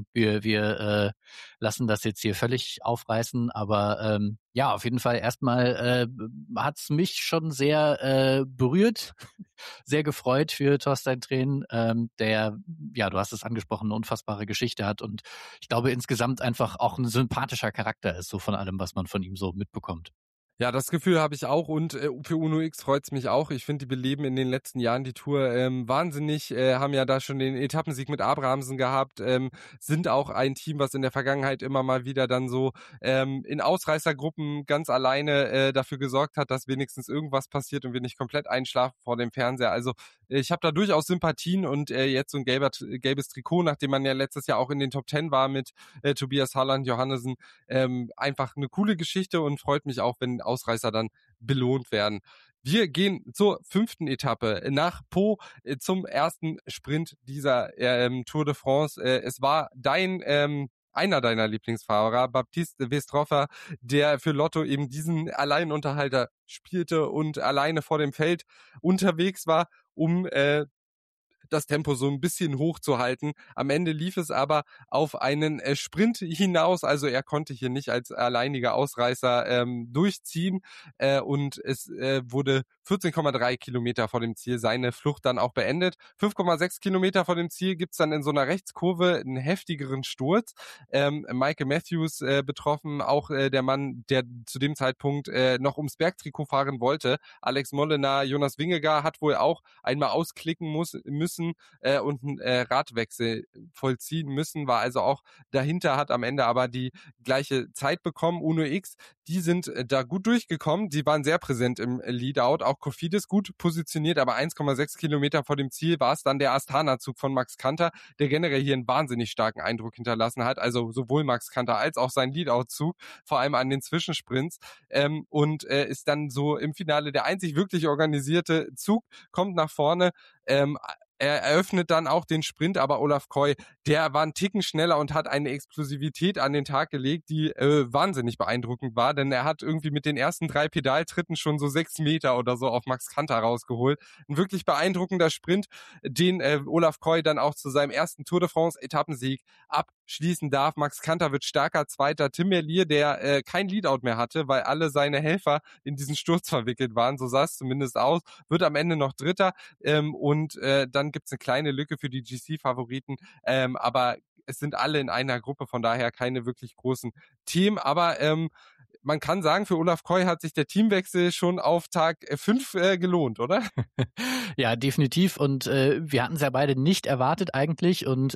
Wir lassen das jetzt hier völlig aufreißen. Aber ja, auf jeden Fall erstmal hat's mich schon sehr berührt, sehr gefreut für Thorstein Tränen, der, ja, du hast es angesprochen, eine unfassbare Geschichte hat und ich glaube insgesamt einfach auch ein sympathischer Charakter ist, so von allem, was man von ihm so mitbekommt. Ja, das Gefühl habe ich auch und für Uno X freut's mich auch. Ich finde, die beleben in den letzten Jahren die Tour wahnsinnig, haben ja da schon den Etappensieg mit Abrahamsen gehabt, sind auch ein Team, was in der Vergangenheit immer mal wieder dann so in Ausreißergruppen ganz alleine dafür gesorgt hat, dass wenigstens irgendwas passiert und wir nicht komplett einschlafen vor dem Fernseher. Also ich habe da durchaus Sympathien und jetzt so ein gelbes Trikot, nachdem man ja letztes Jahr auch in den Top 10 war mit Tobias Harland, Johannesen, einfach eine coole Geschichte und freut mich auch, wenn Ausreißer dann belohnt werden. Wir gehen zur 5. Etappe nach Po zum ersten Sprint dieser Tour de France. Es war einer deiner Lieblingsfahrer, Baptiste Westroffer, der für Lotto eben diesen Alleinunterhalter spielte und alleine vor dem Feld unterwegs war, um das Tempo so ein bisschen hochzuhalten. Am Ende lief es aber auf einen Sprint hinaus, also er konnte hier nicht als alleiniger Ausreißer durchziehen und es wurde 14,3 Kilometer vor dem Ziel seine Flucht dann auch beendet. 5,6 Kilometer vor dem Ziel gibt's dann in so einer Rechtskurve einen heftigeren Sturz. Michael Matthews betroffen, auch der Mann, der zu dem Zeitpunkt noch ums Bergtrikot fahren wollte. Alex Molenaar, Jonas Vingegaard hat wohl auch einmal ausklicken müssen und einen Radwechsel vollziehen müssen, war also auch dahinter, hat am Ende aber die gleiche Zeit bekommen. Uno X, die sind da gut durchgekommen, die waren sehr präsent im Leadout, auch Cofidis gut positioniert, aber 1,6 Kilometer vor dem Ziel war es dann der Astana-Zug von Max Kanter, der generell hier einen wahnsinnig starken Eindruck hinterlassen hat, also sowohl Max Kanter als auch sein Leadout-Zug, vor allem an den Zwischensprints und ist dann so im Finale der einzig wirklich organisierte Zug, kommt nach vorne, er eröffnet dann auch den Sprint, aber Olaf Koy, der war einen Ticken schneller und hat eine Explosivität an den Tag gelegt, die wahnsinnig beeindruckend war, denn er hat irgendwie mit den ersten 3 Pedaltritten schon so 6 Meter oder so auf Max Kanter rausgeholt. Ein wirklich beeindruckender Sprint, den Olaf Koy dann auch zu seinem ersten Tour de France Etappensieg abschließen darf. Max Kanter wird starker Zweiter. Tim Merlier, der kein Leadout mehr hatte, weil alle seine Helfer in diesen Sturz verwickelt waren, so sah es zumindest aus, wird am Ende noch Dritter und dann gibt's eine kleine Lücke für die GC-Favoriten, aber es sind alle in einer Gruppe, von daher keine wirklich großen Themen, aber man kann sagen, für Olaf Koy hat sich der Teamwechsel schon auf Tag 5 gelohnt, oder? Ja, definitiv. Und wir hatten es ja beide nicht erwartet eigentlich. Und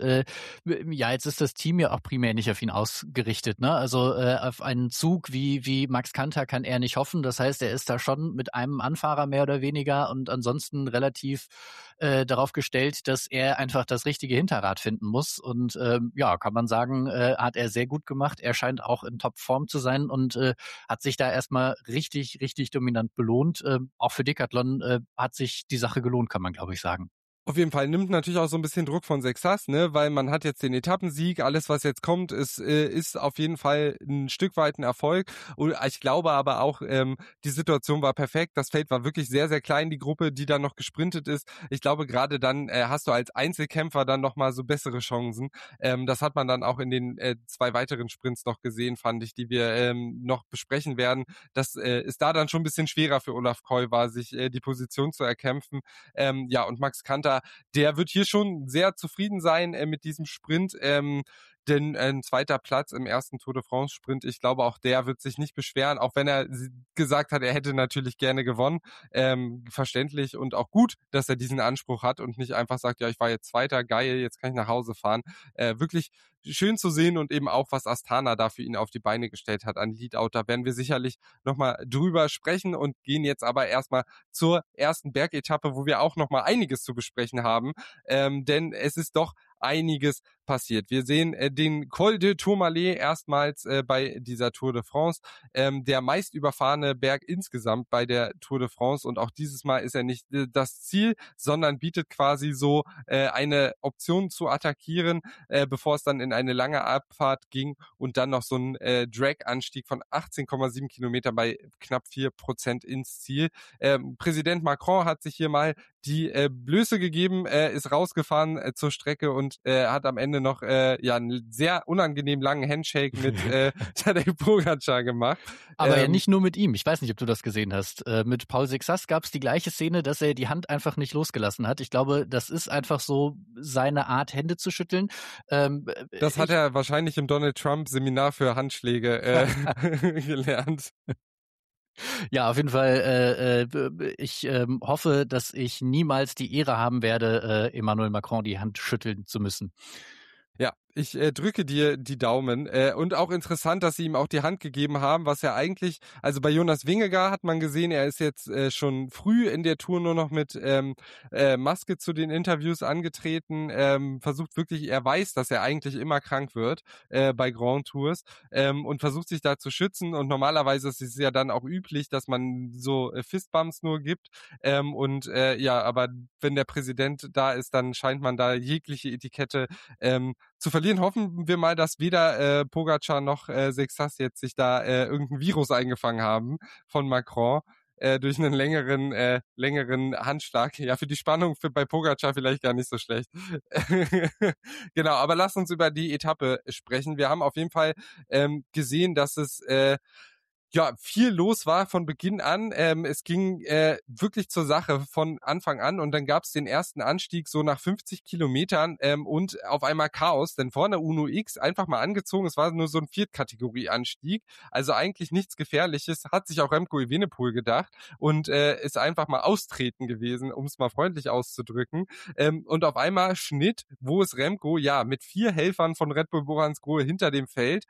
ja, jetzt ist das Team ja auch primär nicht auf ihn ausgerichtet. Ne? Also auf einen Zug wie Max Kanter kann er nicht hoffen. Das heißt, er ist da schon mit einem Anfahrer mehr oder weniger und ansonsten relativ darauf gestellt, dass er einfach das richtige Hinterrad finden muss. Und ja, kann man sagen, hat er sehr gut gemacht. Er scheint auch in Topform zu sein und hat sich da erstmal richtig, richtig dominant belohnt. Auch für Decathlon hat sich die Sache gelohnt, kann man, glaube ich, sagen. Auf jeden Fall nimmt natürlich auch so ein bisschen Druck von Sexas, ne, weil man hat jetzt den Etappensieg, alles was jetzt kommt, ist auf jeden Fall ein Stück weit ein Erfolg. Und ich glaube aber auch, die Situation war perfekt, das Feld war wirklich sehr, sehr klein, die Gruppe, die dann noch gesprintet ist. Ich glaube, gerade dann hast du als Einzelkämpfer dann nochmal so bessere Chancen. Das hat man dann auch in den 2 weiteren Sprints noch gesehen, fand ich, die wir noch besprechen werden. Das ist da dann schon ein bisschen schwerer für Olaf Koy war, sich die Position zu erkämpfen. Ja, und Max Kanter, der wird hier schon sehr zufrieden sein mit diesem Sprint, denn ein 2. Platz im ersten Tour de France Sprint, ich glaube auch der wird sich nicht beschweren, auch wenn er gesagt hat, er hätte natürlich gerne gewonnen, verständlich und auch gut, dass er diesen Anspruch hat und nicht einfach sagt, ja, ich war jetzt Zweiter, geil, jetzt kann ich nach Hause fahren. Wirklich schön zu sehen und eben auch, was Astana da für ihn auf die Beine gestellt hat an Leadout, da werden wir sicherlich nochmal drüber sprechen und gehen jetzt aber erstmal zur ersten Bergetappe, wo wir auch nochmal einiges zu besprechen haben, denn es ist doch einiges passiert. Wir sehen den Col de Tourmalet erstmals bei dieser Tour de France, der meist überfahrene Berg insgesamt bei der Tour de France und auch dieses Mal ist er nicht das Ziel, sondern bietet quasi so eine Option zu attackieren, bevor es dann in eine lange Abfahrt ging und dann noch so ein Drag-Anstieg von 18,7 Kilometer bei knapp 4% ins Ziel. Präsident Macron hat sich hier mal die Blöße gegeben, ist rausgefahren zur Strecke und hat am Ende noch ja einen sehr unangenehm langen Handshake mit Tadej Pogačar gemacht. Aber ja nicht nur mit ihm. Ich weiß nicht, ob du das gesehen hast. Mit Paul Sexas gab es die gleiche Szene, dass er die Hand einfach nicht losgelassen hat. Ich glaube, das ist einfach so seine Art, Hände zu schütteln. Das hat er wahrscheinlich im Donald Trump Seminar für Handschläge gelernt. Ja, auf jeden Fall. Ich hoffe, dass ich niemals die Ehre haben werde, Emmanuel Macron die Hand schütteln zu müssen. Ja, ich drücke dir die Daumen. Und auch interessant, dass sie ihm auch die Hand gegeben haben, was ja eigentlich, also bei Jonas Vingegaard hat man gesehen, er ist jetzt schon früh in der Tour nur noch mit Maske zu den Interviews angetreten, versucht wirklich, er weiß, dass er eigentlich immer krank wird bei Grand Tours und versucht sich da zu schützen. Und normalerweise ist es ja dann auch üblich, dass man so Fistbumps nur gibt. Ja, aber wenn der Präsident da ist, dann scheint man da jegliche Etikette zu verlieren. Hoffen wir mal, dass weder Pogacar noch Sexas jetzt sich da irgendein Virus eingefangen haben von Macron durch einen längeren Handschlag. Ja, für die Spannung bei Pogacar vielleicht gar nicht so schlecht. Genau, aber lass uns über die Etappe sprechen. Wir haben auf jeden Fall gesehen, dass es ja, viel los war von Beginn an. Es ging wirklich zur Sache von Anfang an und dann gab es den ersten Anstieg so nach 50 Kilometern und auf einmal Chaos, denn vorne Uno X einfach mal angezogen, es war nur so ein Viertkategorie-Anstieg, also eigentlich nichts Gefährliches, hat sich auch Remco Evenepoel gedacht und ist einfach mal austreten gewesen, um es mal freundlich auszudrücken. Und auf einmal Schnitt, wo ist Remco? Ja, mit 4 Helfern von Red Bull Boransgrohe hinter dem Feld.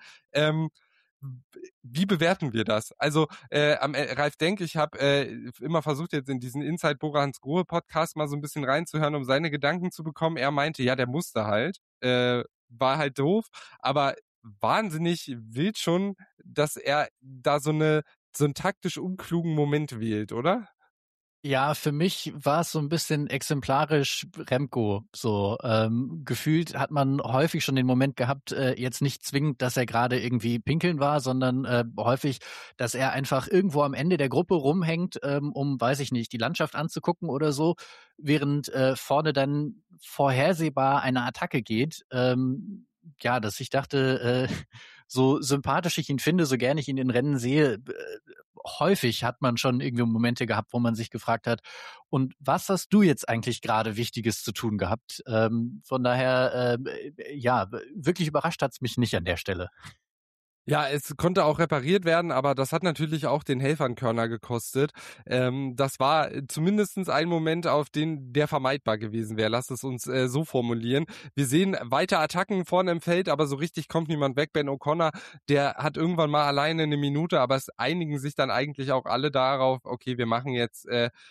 Wie bewerten wir das? Also Ralf Denk, ich habe immer versucht, jetzt in diesen Inside Borans Grohe Podcast mal so ein bisschen reinzuhören, um seine Gedanken zu bekommen. Er meinte, ja, der musste halt, war halt doof, aber wahnsinnig wild schon, dass er da so einen taktisch unklugen Moment wählt, oder? Ja, für mich war es so ein bisschen exemplarisch Remco. So gefühlt hat man häufig schon den Moment gehabt, jetzt nicht zwingend, dass er gerade irgendwie pinkeln war, sondern häufig, dass er einfach irgendwo am Ende der Gruppe rumhängt, um, weiß ich nicht, die Landschaft anzugucken oder so, während vorne dann vorhersehbar eine Attacke geht. Ja, dass ich dachte, so sympathisch ich ihn finde, so gerne ich ihn in Rennen sehe, häufig hat man schon irgendwie Momente gehabt, wo man sich gefragt hat, und was hast du jetzt eigentlich gerade Wichtiges zu tun gehabt? Von daher, ja, wirklich überrascht hat's mich nicht an der Stelle. Ja, es konnte auch repariert werden, aber das hat natürlich auch den Helfern Körner gekostet. Das war zumindestens ein Moment, auf den der vermeidbar gewesen wäre. Lass es uns so formulieren. Wir sehen weiter Attacken vorne im Feld, aber so richtig kommt niemand weg. Ben O'Connor, der hat irgendwann mal alleine eine Minute, aber es einigen sich dann eigentlich auch alle darauf, okay, wir machen jetzt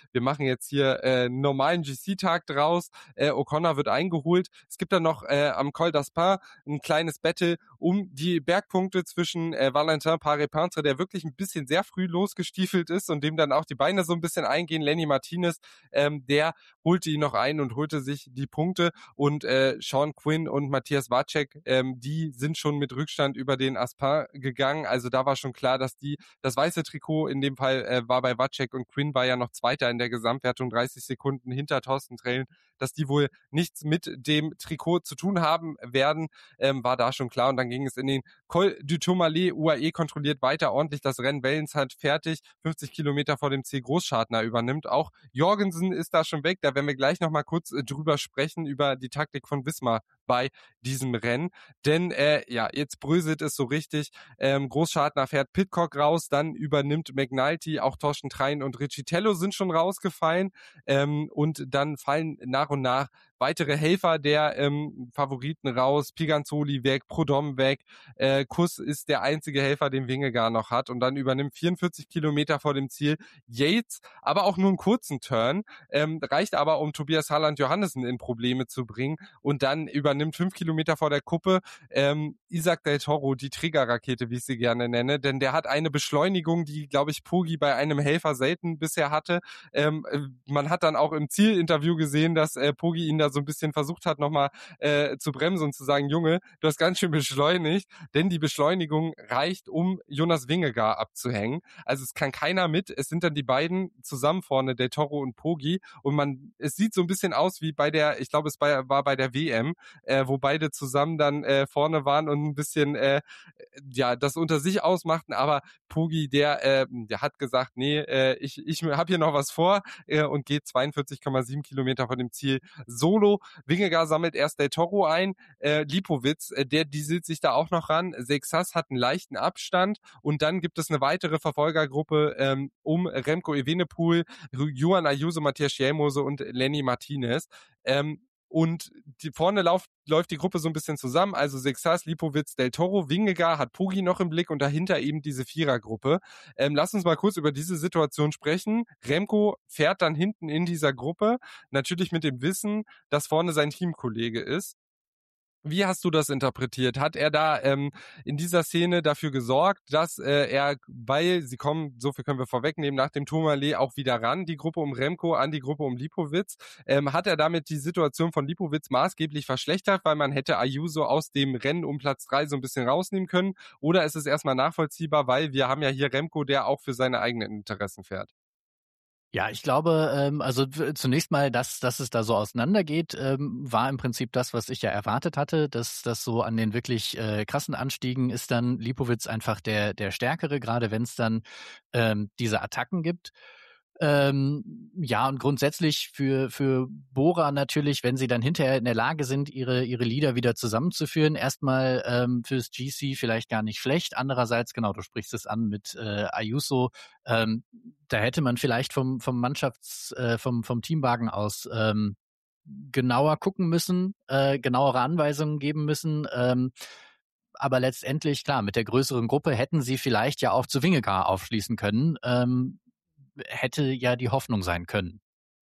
hier einen normalen GC-Tag draus. O'Connor wird eingeholt. Es gibt dann noch am Col d'Aspin ein kleines Battle um die Bergpunkte zwischen Valentin Paré-Peintre, der wirklich ein bisschen sehr früh losgestiefelt ist und dem dann auch die Beine so ein bisschen eingehen. Lenny Martinez, der holte ihn noch ein und holte sich die Punkte und Sean Quinn und Matthias Wacek, die sind schon mit Rückstand über den Aspin gegangen. Also da war schon klar, dass das weiße Trikot in dem Fall war bei Wacek und Quinn war ja noch Zweiter in der Gesamtwertung, 30 Sekunden hinter Thorsten Trellen, dass die wohl nichts mit dem Trikot zu tun haben werden, war da schon klar. Und dann ging es in den Col du Tourmalet. UAE kontrolliert weiter ordentlich das Rennen. Wellens hat fertig, 50 Kilometer vor dem Ziel. Großschartner übernimmt. Auch Jorgensen ist da schon weg. Da werden wir gleich nochmal kurz drüber sprechen, über die Taktik von Wismar bei diesem Rennen. Denn ja, jetzt bröselt es so richtig. Großschartner fährt Pidcock raus, dann übernimmt McNulty, auch Torsten Trein und Riccitello sind schon rausgefallen. Und dann fallen nach und nach weitere Helfer der Favoriten raus. Piganzoli weg, Prudhomme weg. Kuss ist der einzige Helfer, den Vingegaard noch hat. Und dann übernimmt 44 Kilometer vor dem Ziel Yates, aber auch nur einen kurzen Turn. Reicht aber, um Tobias Harland-Johannessen in Probleme zu bringen. Und dann übernimmt 5 Kilometer vor der Kuppe Isaac del Toro, die Triggerrakete, wie ich sie gerne nenne. Denn der hat eine Beschleunigung, die, glaube ich, Poggi bei einem Helfer selten bisher hatte. Man hat dann auch im Zielinterview gesehen, dass Poggi ihn da so ein bisschen versucht hat, nochmal zu bremsen und zu sagen, Junge, du hast ganz schön beschleunigt, denn die Beschleunigung reicht, um Jonas Vingegaard abzuhängen. Also es kann keiner mit, es sind dann die beiden zusammen vorne, Del Toro und Poggi, und es sieht so ein bisschen aus wie bei der, ich glaube, war bei der WM, wo beide zusammen dann vorne waren und ein bisschen ja das unter sich ausmachten, aber Poggi, der hat gesagt, nee, ich habe hier noch was vor und geht 42,7 Kilometer von dem Ziel so Solo. Vingegaard sammelt erst Del Toro ein, Lipowitz, der dieselt sich da auch noch ran. Seixas hat einen leichten Abstand und dann gibt es eine weitere Verfolgergruppe um Remco Evenepoel, Juan Ayuso, Matthias Schjelmose und Lenny Martinez. Und vorne läuft die Gruppe so ein bisschen zusammen, also Seixas, Lipowitz, Del Toro, Vingegaard hat Poggi noch im Blick und dahinter eben diese Vierergruppe. Lass uns mal kurz über diese Situation sprechen. Remco fährt dann hinten in dieser Gruppe, natürlich mit dem Wissen, dass vorne sein Teamkollege ist. Wie hast du das interpretiert? Hat er da in dieser Szene dafür gesorgt, dass weil sie kommen, so viel können wir vorwegnehmen, nach dem Tourmalet auch wieder ran, die Gruppe um Remco an die Gruppe um Lipowitz, hat er damit die Situation von Lipowitz maßgeblich verschlechtert, weil man hätte Ayuso aus dem Rennen um Platz 3 so ein bisschen rausnehmen können? Oder ist es erstmal nachvollziehbar, weil wir haben ja hier Remco, der auch für seine eigenen Interessen fährt? Ja, ich glaube, also zunächst mal, dass es da so auseinandergeht, war im Prinzip das, was ich ja erwartet hatte, dass das so an den wirklich krassen Anstiegen ist dann Lipowitz einfach der Stärkere, gerade wenn es dann diese Attacken gibt. Ja, und grundsätzlich für Bora natürlich, wenn sie dann hinterher in der Lage sind, ihre Leader wieder zusammenzuführen, erstmal fürs GC vielleicht gar nicht schlecht. Andererseits, genau, du sprichst es an mit Ayuso, da hätte man vielleicht vom Teamwagen aus genauer gucken müssen, genauere Anweisungen geben müssen. Aber letztendlich, klar, mit der größeren Gruppe hätten sie vielleicht ja auch zu Vingegaard aufschließen können. Hätte ja die Hoffnung sein können.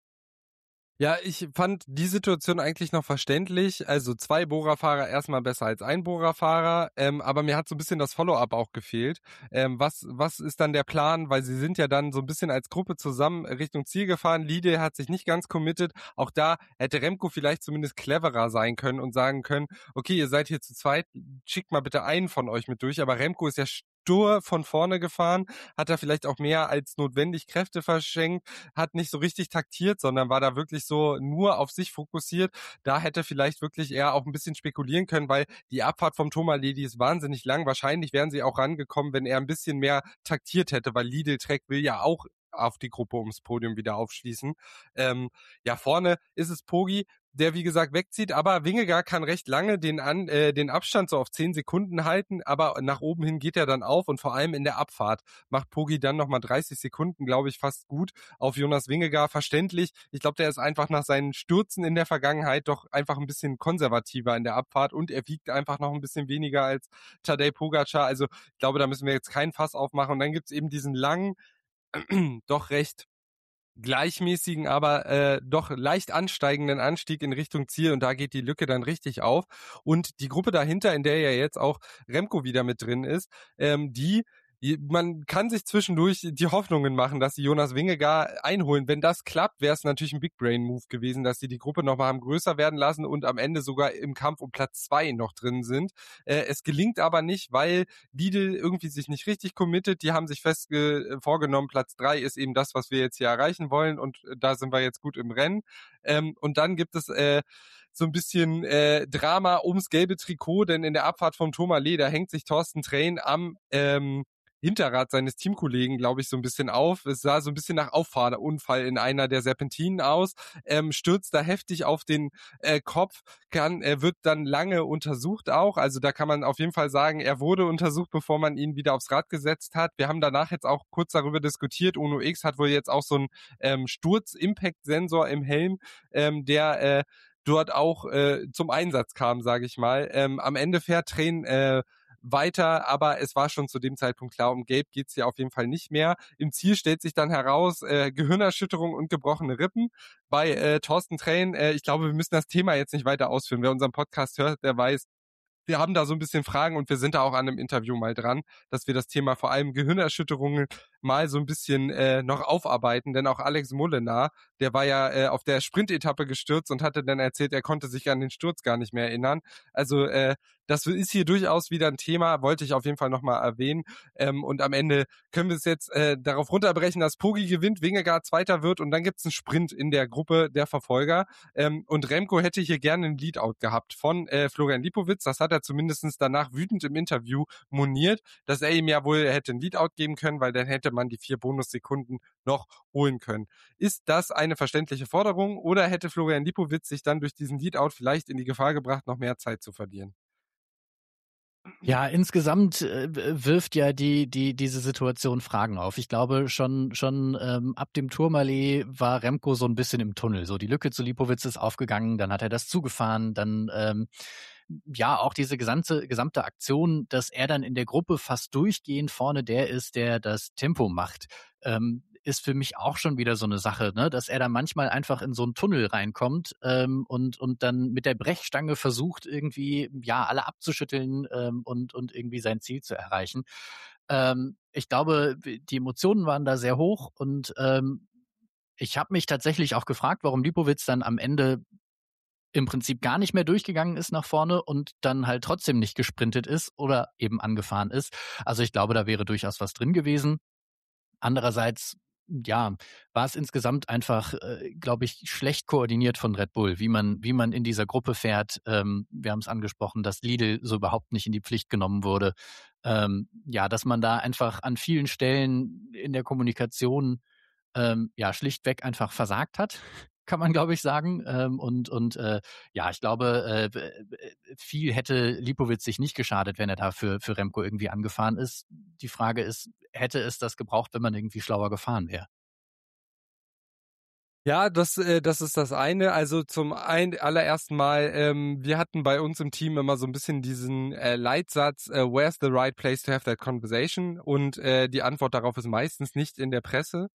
Ja, ich fand die Situation eigentlich noch verständlich. Also 2 Bora-Fahrer erstmal besser als ein Bora-Fahrer, aber mir hat so ein bisschen das Follow-up auch gefehlt. Was ist dann der Plan? Weil sie sind ja dann so ein bisschen als Gruppe zusammen Richtung Ziel gefahren. Lidl hat sich nicht ganz committed. Auch da hätte Remco vielleicht zumindest cleverer sein können und sagen können, okay, ihr seid hier zu zweit, schickt mal bitte einen von euch mit durch. Aber Remco ist ja stur von vorne gefahren, hat da vielleicht auch mehr als notwendig Kräfte verschenkt, hat nicht so richtig taktiert, sondern war da wirklich so nur auf sich fokussiert. Da hätte vielleicht wirklich eher auch ein bisschen spekulieren können, weil die Abfahrt vom Tourmalet, die ist wahnsinnig lang. Wahrscheinlich wären sie auch rangekommen, wenn er ein bisschen mehr taktiert hätte, weil Lidl Trek will ja auch auf die Gruppe ums Podium wieder aufschließen. Ja, vorne ist es Poggi, der wie gesagt wegzieht, aber Vingegaard kann recht lange den Abstand so auf 10 Sekunden halten, aber nach oben hin geht er dann auf und vor allem in der Abfahrt macht Poggi dann nochmal 30 Sekunden, glaube ich, fast gut auf Jonas Vingegaard. Verständlich, ich glaube, der ist einfach nach seinen Stürzen in der Vergangenheit doch einfach ein bisschen konservativer in der Abfahrt und er wiegt einfach noch ein bisschen weniger als Tadej Pogačar, also ich glaube, da müssen wir jetzt keinen Fass aufmachen und dann gibt's eben diesen langen, doch recht gleichmäßigen, aber doch leicht ansteigenden Anstieg in Richtung Ziel und da geht die Lücke dann richtig auf und die Gruppe dahinter, in der ja jetzt auch Remco wieder mit drin ist, man kann sich zwischendurch die Hoffnungen machen, dass sie Jonas Vingegaard einholen. Wenn das klappt, wäre es natürlich ein Big Brain Move gewesen, dass sie die Gruppe nochmal haben größer werden lassen und am Ende sogar im Kampf um Platz 2 noch drin sind. Es gelingt aber nicht, weil Lidl irgendwie sich nicht richtig committet. Die haben sich vorgenommen, Platz 3 ist eben das, was wir jetzt hier erreichen wollen und da sind wir jetzt gut im Rennen. Und dann gibt es so ein bisschen Drama ums gelbe Trikot, denn in der Abfahrt vom Tourmalet, da hängt sich Thorsten Trähn am Hinterrad seines Teamkollegen, glaube ich, so ein bisschen auf. Es sah so ein bisschen nach Auffahrunfall in einer der Serpentinen aus, stürzt da heftig auf den Kopf, wird dann lange untersucht auch. Also da kann man auf jeden Fall sagen, er wurde untersucht, bevor man ihn wieder aufs Rad gesetzt hat. Wir haben danach jetzt auch kurz darüber diskutiert. Uno X hat wohl jetzt auch so einen Sturz-Impact-Sensor im Helm, der dort auch zum Einsatz kam, sage ich mal. Am Ende fährt Trähn weiter, aber es war schon zu dem Zeitpunkt klar, um Gelb geht's hier auf jeden Fall nicht mehr. Im Ziel stellt sich dann heraus, Gehirnerschütterung und gebrochene Rippen bei Thorsten Trähn. Ich glaube, wir müssen das Thema jetzt nicht weiter ausführen. Wer unseren Podcast hört, der weiß, wir haben da so ein bisschen Fragen und wir sind da auch an einem Interview mal dran, dass wir das Thema vor allem Gehirnerschütterungen mal so ein bisschen noch aufarbeiten, denn auch Alex Molenaar, der war ja auf der Sprintetappe gestürzt und hatte dann erzählt, er konnte sich an den Sturz gar nicht mehr erinnern. Also das ist hier durchaus wieder ein Thema, wollte ich auf jeden Fall nochmal erwähnen. Und am Ende können wir es jetzt darauf runterbrechen, dass Poggi gewinnt, Vingegaard Zweiter wird und dann gibt's einen Sprint in der Gruppe der Verfolger. Und Remco hätte hier gerne einen Leadout gehabt von Florian Lipowitz. Das hat er zumindest danach wütend im Interview moniert, dass er ihm ja wohl hätte einen Leadout geben können, weil dann hätte hätte man die 4 Bonussekunden noch holen können. Ist das eine verständliche Forderung oder hätte Florian Lipowitz sich dann durch diesen Leadout vielleicht in die Gefahr gebracht, noch mehr Zeit zu verlieren? Ja, insgesamt wirft ja diese Situation Fragen auf. Ich glaube schon ab dem Tourmalet war Remco so ein bisschen im Tunnel. So die Lücke zu Lipowitz ist aufgegangen, dann hat er das zugefahren, dann ja auch diese gesamte Aktion, dass er dann in der Gruppe fast durchgehend vorne der ist, der das Tempo macht. Ist für mich auch schon wieder so eine Sache, ne, dass er da manchmal einfach in so einen Tunnel reinkommt und dann mit der Brechstange versucht irgendwie ja alle abzuschütteln und irgendwie sein Ziel zu erreichen. Ich glaube, die Emotionen waren da sehr hoch und ich habe mich tatsächlich auch gefragt, warum Lipowitz dann am Ende im Prinzip gar nicht mehr durchgegangen ist nach vorne und dann halt trotzdem nicht gesprintet ist oder eben angefahren ist. Also ich glaube, da wäre durchaus was drin gewesen. Andererseits, ja, war es insgesamt einfach, glaube ich, schlecht koordiniert von Red Bull, wie man in dieser Gruppe fährt. Wir haben es angesprochen, dass Lidl so überhaupt nicht in die Pflicht genommen wurde. Ja, dass man da einfach an vielen Stellen in der Kommunikation ja schlichtweg einfach versagt hat, kann man glaube ich sagen. Ja, ich glaube, viel hätte Lipowitz sich nicht geschadet, wenn er da für Remco irgendwie angefahren ist. Die Frage ist, hätte es das gebraucht, wenn man irgendwie schlauer gefahren wäre? Ja, das ist das eine. Also zum allerersten Mal, wir hatten bei uns im Team immer so ein bisschen diesen Leitsatz, where's the right place to have that conversation? Und die Antwort darauf ist meistens nicht in der Presse.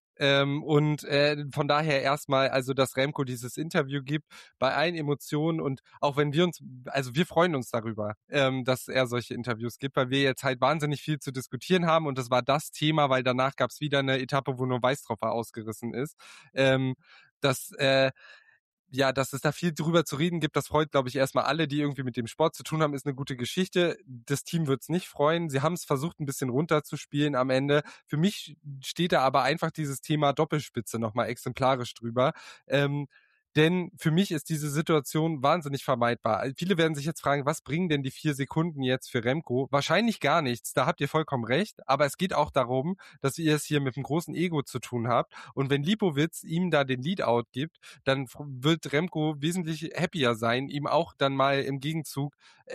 Von daher erstmal, also dass Remco dieses Interview gibt, bei allen Emotionen und auch wenn wir freuen uns darüber, dass er solche Interviews gibt, weil wir jetzt halt wahnsinnig viel zu diskutieren haben und das war das Thema, weil danach gab es wieder eine Etappe, wo nur Weißtroffer ausgerissen ist. Dass dass es da viel drüber zu reden gibt, das freut, glaube ich, erstmal alle, die irgendwie mit dem Sport zu tun haben, ist eine gute Geschichte. Das Team wird es nicht freuen. Sie haben es versucht, ein bisschen runterzuspielen am Ende. Für mich steht da aber einfach dieses Thema Doppelspitze nochmal exemplarisch drüber. Denn für mich ist diese Situation wahnsinnig vermeidbar. Viele werden sich jetzt fragen, was bringen denn die 4 Sekunden jetzt für Remco? Wahrscheinlich gar nichts, da habt ihr vollkommen recht. Aber es geht auch darum, dass ihr es hier mit einem großen Ego zu tun habt. Und wenn Lipowitz ihm da den Leadout gibt, dann wird Remco wesentlich happier sein, ihm auch dann mal im Gegenzug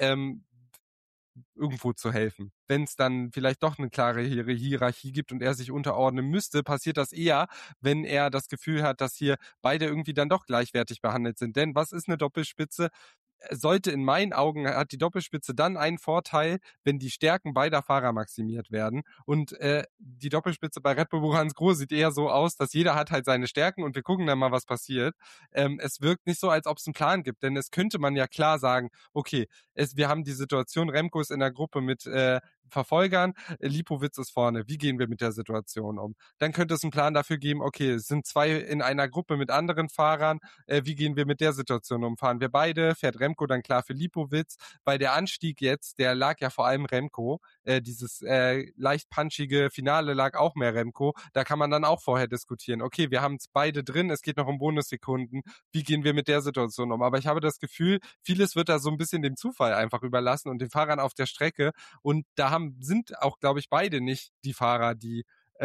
irgendwo zu helfen. Wenn es dann vielleicht doch eine klare Hierarchie gibt und er sich unterordnen müsste, passiert das eher, wenn er das Gefühl hat, dass hier beide irgendwie dann doch gleichwertig behandelt sind. Denn was ist eine Doppelspitze? Sollte in meinen Augen, hat die Doppelspitze dann einen Vorteil, wenn die Stärken beider Fahrer maximiert werden. Und die Doppelspitze bei Red Bull Hans Grohe sieht eher so aus, dass jeder hat halt seine Stärken und wir gucken dann mal, was passiert. Es wirkt nicht so, als ob es einen Plan gibt, denn es könnte man ja klar sagen, okay, wir haben die Situation, Remco ist in der Gruppe mit Verfolgern, Lipowitz ist vorne. Wie gehen wir mit der Situation um? Dann könnte es einen Plan dafür geben, okay, es sind 2 in einer Gruppe mit anderen Fahrern, wie gehen wir mit der Situation um? Fahren wir beide? Fährt Remco dann klar für Lipowitz? Weil der Anstieg jetzt, der lag ja vor allem Remco. Dieses leicht punchige Finale lag auch mehr Remco. Da kann man dann auch vorher diskutieren. Okay, wir haben es beide drin, es geht noch um Bonussekunden. Wie gehen wir mit der Situation um? Aber ich habe das Gefühl, vieles wird da so ein bisschen dem Zufall einfach überlassen und den Fahrern auf der Strecke. Und da sind auch, glaube ich, beide nicht die Fahrer, die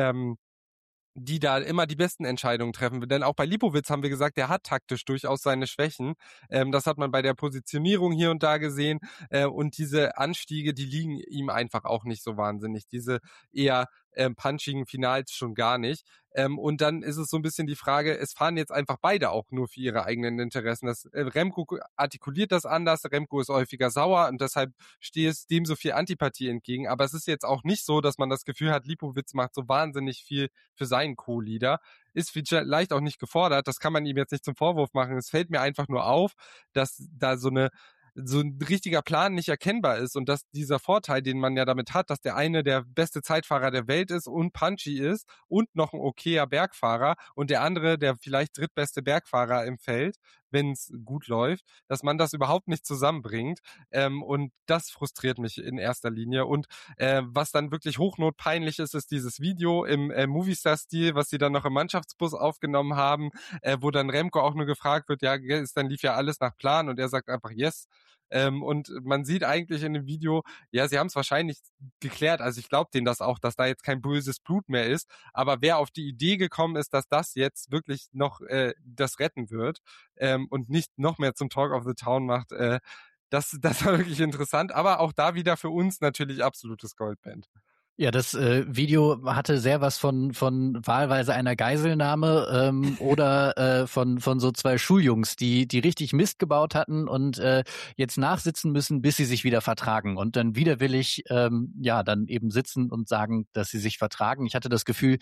da immer die besten Entscheidungen treffen. Denn auch bei Lipowitz haben wir gesagt, der hat taktisch durchaus seine Schwächen. Das hat man bei der Positionierung hier und da gesehen. Und diese Anstiege, die liegen ihm einfach auch nicht so wahnsinnig. Diese eher punchigen Finals schon gar nicht. Und dann ist es so ein bisschen die Frage, es fahren jetzt einfach beide auch nur für ihre eigenen Interessen. Remco artikuliert das anders, Remco ist häufiger sauer und deshalb steht es dem so viel Antipathie entgegen. Aber es ist jetzt auch nicht so, dass man das Gefühl hat, Lipowitz macht so wahnsinnig viel für seinen Co-Leader. Ist vielleicht auch nicht gefordert, das kann man ihm jetzt nicht zum Vorwurf machen. Es fällt mir einfach nur auf, dass da so ein richtiger Plan nicht erkennbar ist und dass dieser Vorteil, den man ja damit hat, dass der eine der beste Zeitfahrer der Welt ist und punchy ist und noch ein okayer Bergfahrer und der andere der vielleicht drittbeste Bergfahrer im Feld, wenn es gut läuft, dass man das überhaupt nicht zusammenbringt und das frustriert mich in erster Linie und was dann wirklich hochnotpeinlich ist, ist dieses Video im Movistar-Stil, was sie dann noch im Mannschaftsbus aufgenommen haben, wo dann Remco auch nur gefragt wird, ja, dann lief ja alles nach Plan und er sagt einfach yes. Und man sieht eigentlich in dem Video, ja, sie haben es wahrscheinlich geklärt, also ich glaube denen das auch, dass da jetzt kein böses Blut mehr ist, aber wer auf die Idee gekommen ist, dass das jetzt wirklich noch das retten wird und nicht noch mehr zum Talk of the Town macht, das war wirklich interessant, aber auch da wieder für uns natürlich absolutes Goldband. Ja, das Video hatte sehr was von wahlweise einer Geiselnahme oder von so zwei Schuljungs, die richtig Mist gebaut hatten und jetzt nachsitzen müssen, bis sie sich wieder vertragen und dann widerwillig dann eben sitzen und sagen, dass sie sich vertragen. Ich hatte das Gefühl,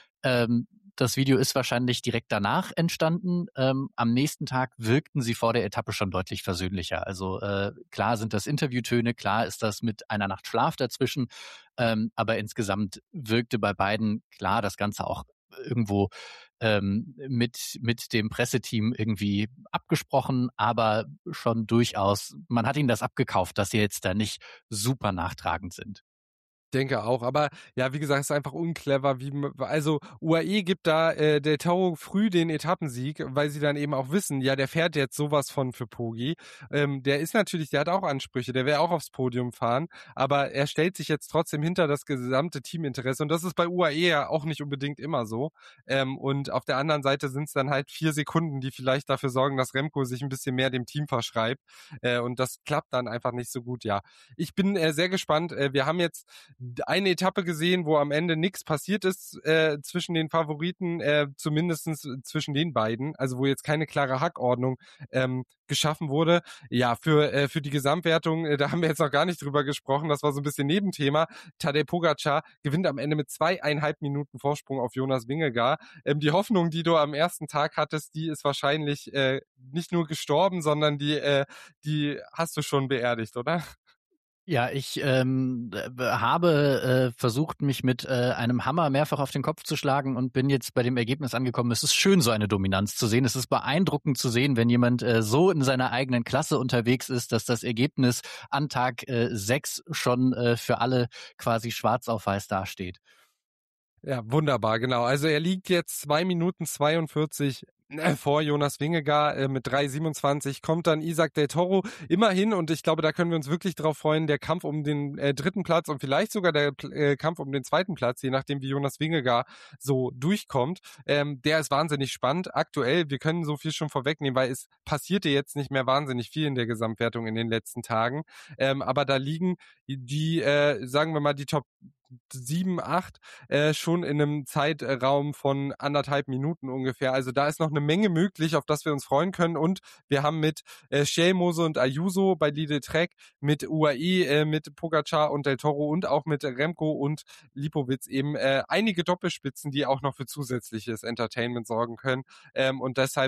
das Video ist wahrscheinlich direkt danach entstanden. Am nächsten Tag wirkten sie vor der Etappe schon deutlich versöhnlicher. Also klar sind das Interviewtöne, klar ist das mit einer Nacht Schlaf dazwischen, aber insgesamt wirkte bei beiden klar das Ganze auch irgendwo mit dem Presseteam irgendwie abgesprochen, aber schon durchaus, man hat ihnen das abgekauft, dass sie jetzt da nicht super nachtragend sind. Denke auch, aber ja, wie gesagt, es ist einfach unclever, also UAE gibt da Del Toro früh den Etappensieg, weil sie dann eben auch wissen, ja, der fährt jetzt sowas von für Poggi. Der ist natürlich, der hat auch Ansprüche, der will auch aufs Podium fahren, aber er stellt sich jetzt trotzdem hinter das gesamte Teaminteresse und das ist bei UAE ja auch nicht unbedingt immer so. Und auf der anderen Seite sind es dann halt 4 Sekunden, die vielleicht dafür sorgen, dass Remco sich ein bisschen mehr dem Team verschreibt und das klappt dann einfach nicht so gut, ja. Ich bin sehr gespannt, wir haben jetzt eine Etappe gesehen, wo am Ende nichts passiert ist zwischen den Favoriten, zumindest zwischen den beiden, also wo jetzt keine klare Hackordnung geschaffen wurde. Ja, für die Gesamtwertung, da haben wir jetzt noch gar nicht drüber gesprochen, das war so ein bisschen Nebenthema. Tadej Pogačar gewinnt am Ende mit 2,5 Minuten Vorsprung auf Jonas Vingegaard. Die Hoffnung, die du am ersten Tag hattest, die ist wahrscheinlich nicht nur gestorben, sondern die hast du schon beerdigt, oder? Ja, ich habe versucht, mich mit einem Hammer mehrfach auf den Kopf zu schlagen und bin jetzt bei dem Ergebnis angekommen. Es ist schön, so eine Dominanz zu sehen. Es ist beeindruckend zu sehen, wenn jemand so in seiner eigenen Klasse unterwegs ist, dass das Ergebnis an Tag 6 schon für alle quasi schwarz auf weiß dasteht. Ja, wunderbar, genau. Also er liegt jetzt 2 Minuten 42 vor Jonas Vingegaard mit 3,27, kommt dann Isaac Del Toro immerhin und ich glaube, da können wir uns wirklich drauf freuen, der Kampf um den dritten Platz und vielleicht sogar der Kampf um den zweiten Platz, je nachdem wie Jonas Vingegaard so durchkommt, der ist wahnsinnig spannend. Aktuell, wir können so viel schon vorwegnehmen, weil es passierte jetzt nicht mehr wahnsinnig viel in der Gesamtwertung in den letzten Tagen, aber da liegen die, sagen wir mal, die Top 7, 8 schon in einem Zeitraum von 1,5 Minuten ungefähr. Also da ist noch eine Menge möglich, auf das wir uns freuen können. Und wir haben mit Schielmose und Ayuso bei Lidl Trek, mit UAE, mit Pogačar und Del Toro und auch mit Remco und Lipowitz eben einige Doppelspitzen, die auch noch für zusätzliches Entertainment sorgen können. Und deshalb,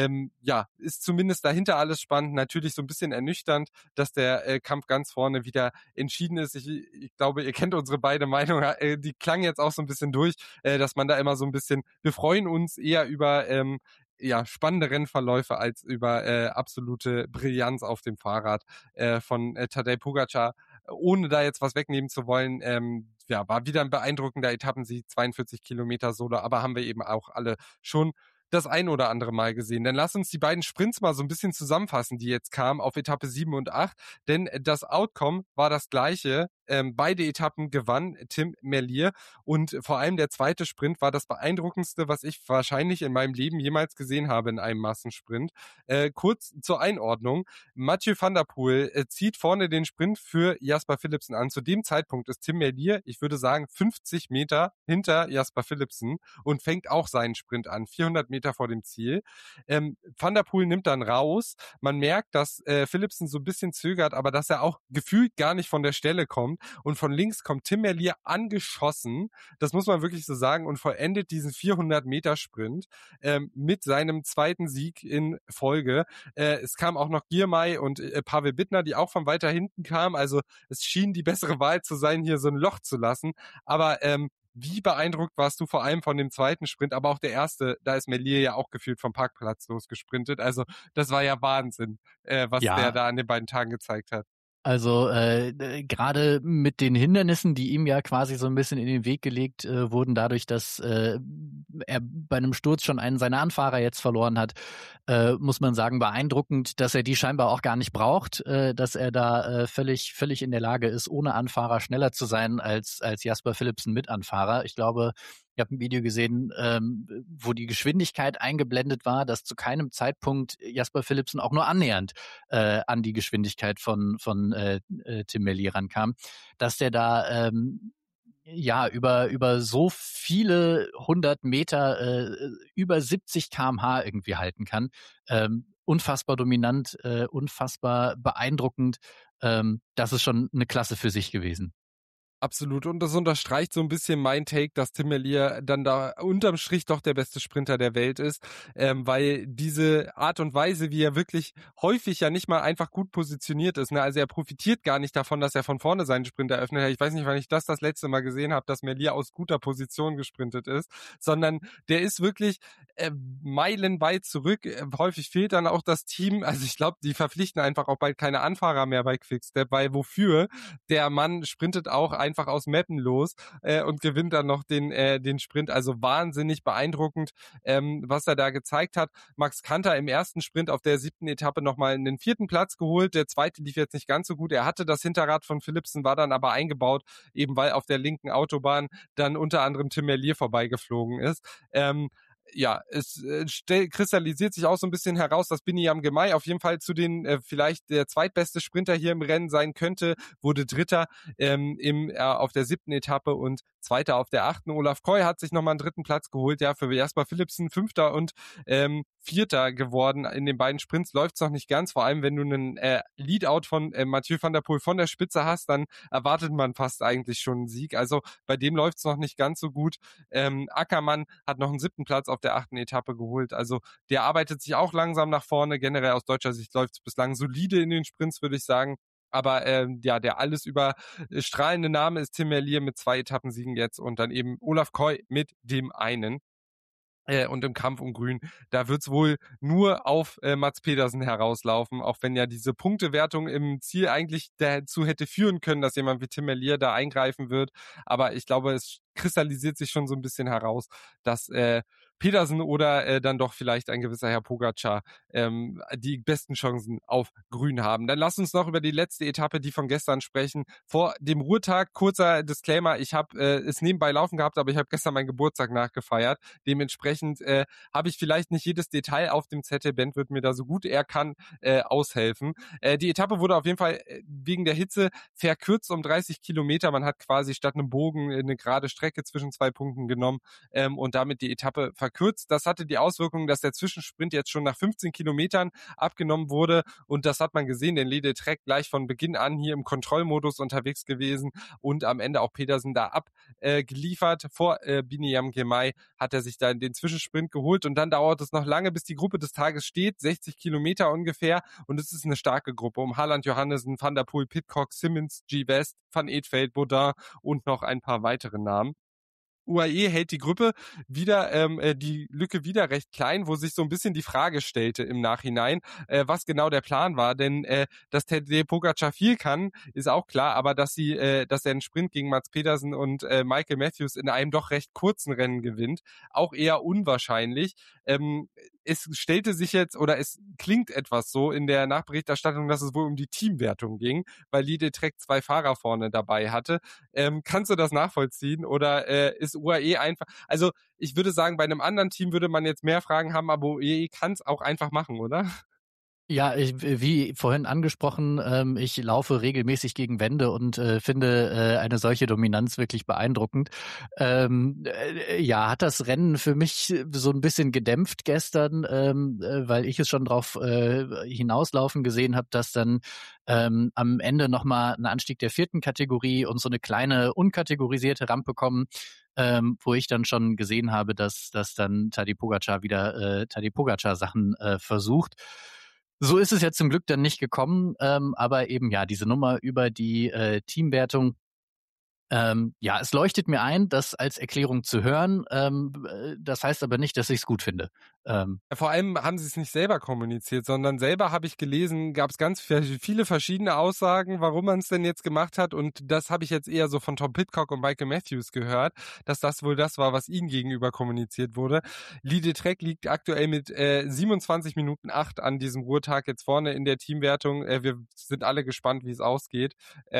ist zumindest dahinter alles spannend. Natürlich so ein bisschen ernüchternd, dass der Kampf ganz vorne wieder entschieden ist. Ich glaube, ihr kennt unsere beide Meinung, die klang jetzt auch so ein bisschen durch, dass man da immer so ein bisschen, wir freuen uns eher über spannende Rennverläufe als über absolute Brillanz auf dem Fahrrad von Tadej Pogačar. Ohne da jetzt was wegnehmen zu wollen, war wieder ein beeindruckender Etappensieg, 42 Kilometer Solo, aber haben wir eben auch alle schon das ein oder andere Mal gesehen. Dann lass uns die beiden Sprints mal so ein bisschen zusammenfassen, die jetzt kamen auf Etappe 7 und 8, denn das Outcome war das gleiche. Beide Etappen gewann Tim Merlier und vor allem der zweite Sprint war das beeindruckendste, was ich wahrscheinlich in meinem Leben jemals gesehen habe in einem Massensprint. Kurz zur Einordnung. Mathieu van der Poel zieht vorne den Sprint für Jasper Philipsen an. Zu dem Zeitpunkt ist Tim Merlier, ich würde sagen, 50 Meter hinter Jasper Philipsen und fängt auch seinen Sprint an, 400 Meter vor dem Ziel. Van der Poel nimmt dann raus. Man merkt, dass Philipsen so ein bisschen zögert, aber dass er auch gefühlt gar nicht von der Stelle kommt. Und von links kommt Tim Merlier angeschossen, das muss man wirklich so sagen, und vollendet diesen 400-Meter-Sprint mit seinem zweiten Sieg in Folge. Es kam auch noch Girmay und Pavel Bittner, die auch von weiter hinten kamen. Also es schien die bessere Wahl zu sein, hier so ein Loch zu lassen. Aber wie beeindruckt warst du vor allem von dem zweiten Sprint, aber auch der erste, da ist Merlier ja auch gefühlt vom Parkplatz los gesprintet. Also das war ja Wahnsinn, was der da an den beiden Tagen gezeigt hat. Also gerade mit den Hindernissen, die ihm ja quasi so ein bisschen in den Weg gelegt wurden, dadurch, dass er bei einem Sturz schon einen seiner Anfahrer jetzt verloren hat, muss man sagen, beeindruckend, dass er die scheinbar auch gar nicht braucht, dass er da völlig in der Lage ist, ohne Anfahrer schneller zu sein als Jasper Philipsen mit Anfahrer. Ich glaube, ich habe ein Video gesehen, wo die Geschwindigkeit eingeblendet war, dass zu keinem Zeitpunkt Jasper Philipsen auch nur annähernd an die Geschwindigkeit von Tim Merlier rankam, dass der da über so viele 100 Meter über 70 km/h irgendwie halten kann. Unfassbar dominant, unfassbar beeindruckend. Das ist schon eine Klasse für sich gewesen. Absolut. Und das unterstreicht so ein bisschen mein Take, dass Tim Merlier dann da unterm Strich doch der beste Sprinter der Welt ist, weil diese Art und Weise, wie er wirklich häufig ja nicht mal einfach gut positioniert ist, ne? Also er profitiert gar nicht davon, dass er von vorne seinen Sprint eröffnet hat. Ich weiß nicht, wann ich das letzte Mal gesehen habe, dass Merlier aus guter Position gesprintet ist, sondern der ist wirklich meilenweit zurück. Häufig fehlt dann auch das Team. Also ich glaube, die verpflichten einfach auch bald keine Anfahrer mehr bei Quickstep, weil wofür? Der Mann sprintet auch einfach aus Mappen los und gewinnt dann noch den Sprint. Also wahnsinnig beeindruckend, was er da gezeigt hat. Max Kanter im ersten Sprint auf der 7. Etappe nochmal den 4. Platz geholt. Der 2. lief jetzt nicht ganz so gut. Er hatte das Hinterrad von Philipsen, war dann aber eingebaut, eben weil auf der linken Autobahn dann unter anderem Tim Merlier vorbeigeflogen ist. Ja, es kristallisiert sich auch so ein bisschen heraus, dass Binyam Girmay auf jeden Fall zu den vielleicht der zweitbeste Sprinter hier im Rennen sein könnte, wurde Dritter auf der 7. Etappe und Zweiter auf der 8. Olaf Koy hat sich nochmal einen 3. Platz geholt, ja, für Jasper Philipsen 5. und 4. geworden. In den beiden Sprints läuft's noch nicht ganz, vor allem wenn du einen Leadout von Mathieu van der Poel von der Spitze hast, dann erwartet man fast eigentlich schon einen Sieg. Also bei dem läuft's noch nicht ganz so gut. Ackermann hat noch einen 7. Platz auf der 8. Etappe geholt. Also der arbeitet sich auch langsam nach vorne. Generell aus deutscher Sicht läuft's bislang solide in den Sprints, würde ich sagen. Aber ja, der alles überstrahlende Name ist Tim Merlier mit 2 Etappensiegen jetzt und dann eben Olaf Koy mit dem einen. Und im Kampf um Grün, da wird's wohl nur auf Mads Pedersen herauslaufen, auch wenn ja diese Punktewertung im Ziel eigentlich dazu hätte führen können, dass jemand wie Tim Merlier da eingreifen wird. Aber ich glaube, es kristallisiert sich schon so ein bisschen heraus, dass Pedersen oder dann doch vielleicht ein gewisser Herr Pogačar die besten Chancen auf Grün haben. Dann lass uns noch über die letzte Etappe, die von gestern, sprechen. Vor dem Ruhetag, kurzer Disclaimer, ich habe es nebenbei laufen gehabt, aber ich habe gestern meinen Geburtstag nachgefeiert. Dementsprechend habe ich vielleicht nicht jedes Detail auf dem Zettel. Ben wird mir da so gut er kann aushelfen. Die Etappe wurde auf jeden Fall wegen der Hitze verkürzt um 30 Kilometer. Man hat quasi statt einem Bogen eine gerade Strecke zwischen 2 Punkten genommen und damit die Etappe verkürzt. Das hatte die Auswirkung, dass der Zwischensprint jetzt schon nach 15 Kilometern abgenommen wurde und das hat man gesehen, denn Lede Trek gleich von Beginn an hier im Kontrollmodus unterwegs gewesen und am Ende auch Pedersen da abgeliefert. Vor Binyam Girmay hat er sich da den Zwischensprint geholt und dann dauert es noch lange, bis die Gruppe des Tages steht, 60 Kilometer ungefähr und es ist eine starke Gruppe um Haaland, Johannessen, Van der Poel, Pidcock, Simmons, G. West, Van Eetveld, Baudin und noch ein paar weitere Namen. UAE hält die Gruppe wieder, die Lücke wieder recht klein, wo sich so ein bisschen die Frage stellte im Nachhinein, was genau der Plan war, denn dass Tadej Pogačar viel kann, ist auch klar, aber dass er einen Sprint gegen Mads Pedersen und Michael Matthews in einem doch recht kurzen Rennen gewinnt, auch eher unwahrscheinlich. Es stellte sich jetzt, oder es klingt etwas so in der Nachberichterstattung, dass es wohl um die Teamwertung ging, weil Lede Trek 2 Fahrer vorne dabei hatte. Kannst du das nachvollziehen oder ist UAE einfach, also ich würde sagen, bei einem anderen Team würde man jetzt mehr Fragen haben, aber UAE kann es auch einfach machen, oder? Ja, wie vorhin angesprochen, ich laufe regelmäßig gegen Wände und finde eine solche Dominanz wirklich beeindruckend. Ja, hat das Rennen für mich so ein bisschen gedämpft gestern, weil ich es schon drauf hinauslaufen gesehen habe, dass dann am Ende nochmal ein Anstieg der 4. Kategorie und so eine kleine unkategorisierte Rampe kommen, wo ich dann schon gesehen habe, dass dann Tadej Pogačar wieder Tadej Pogačar Sachen versucht. So ist es ja zum Glück dann nicht gekommen, aber eben ja, diese Nummer über die Teamwertung Ja, es leuchtet mir ein, das als Erklärung zu hören. Das heißt aber nicht, dass ich es gut finde. Vor allem haben sie es nicht selber kommuniziert, sondern selber habe ich gelesen, gab es ganz viele verschiedene Aussagen, warum man es denn jetzt gemacht hat. Und das habe ich jetzt eher so von Tom Pidcock und Michael Matthews gehört, dass das wohl das war, was ihnen gegenüber kommuniziert wurde. Lee Trek liegt aktuell mit 27 Minuten 8 an diesem Ruhetag jetzt vorne in der Teamwertung. Wir sind alle gespannt, wie es ausgeht,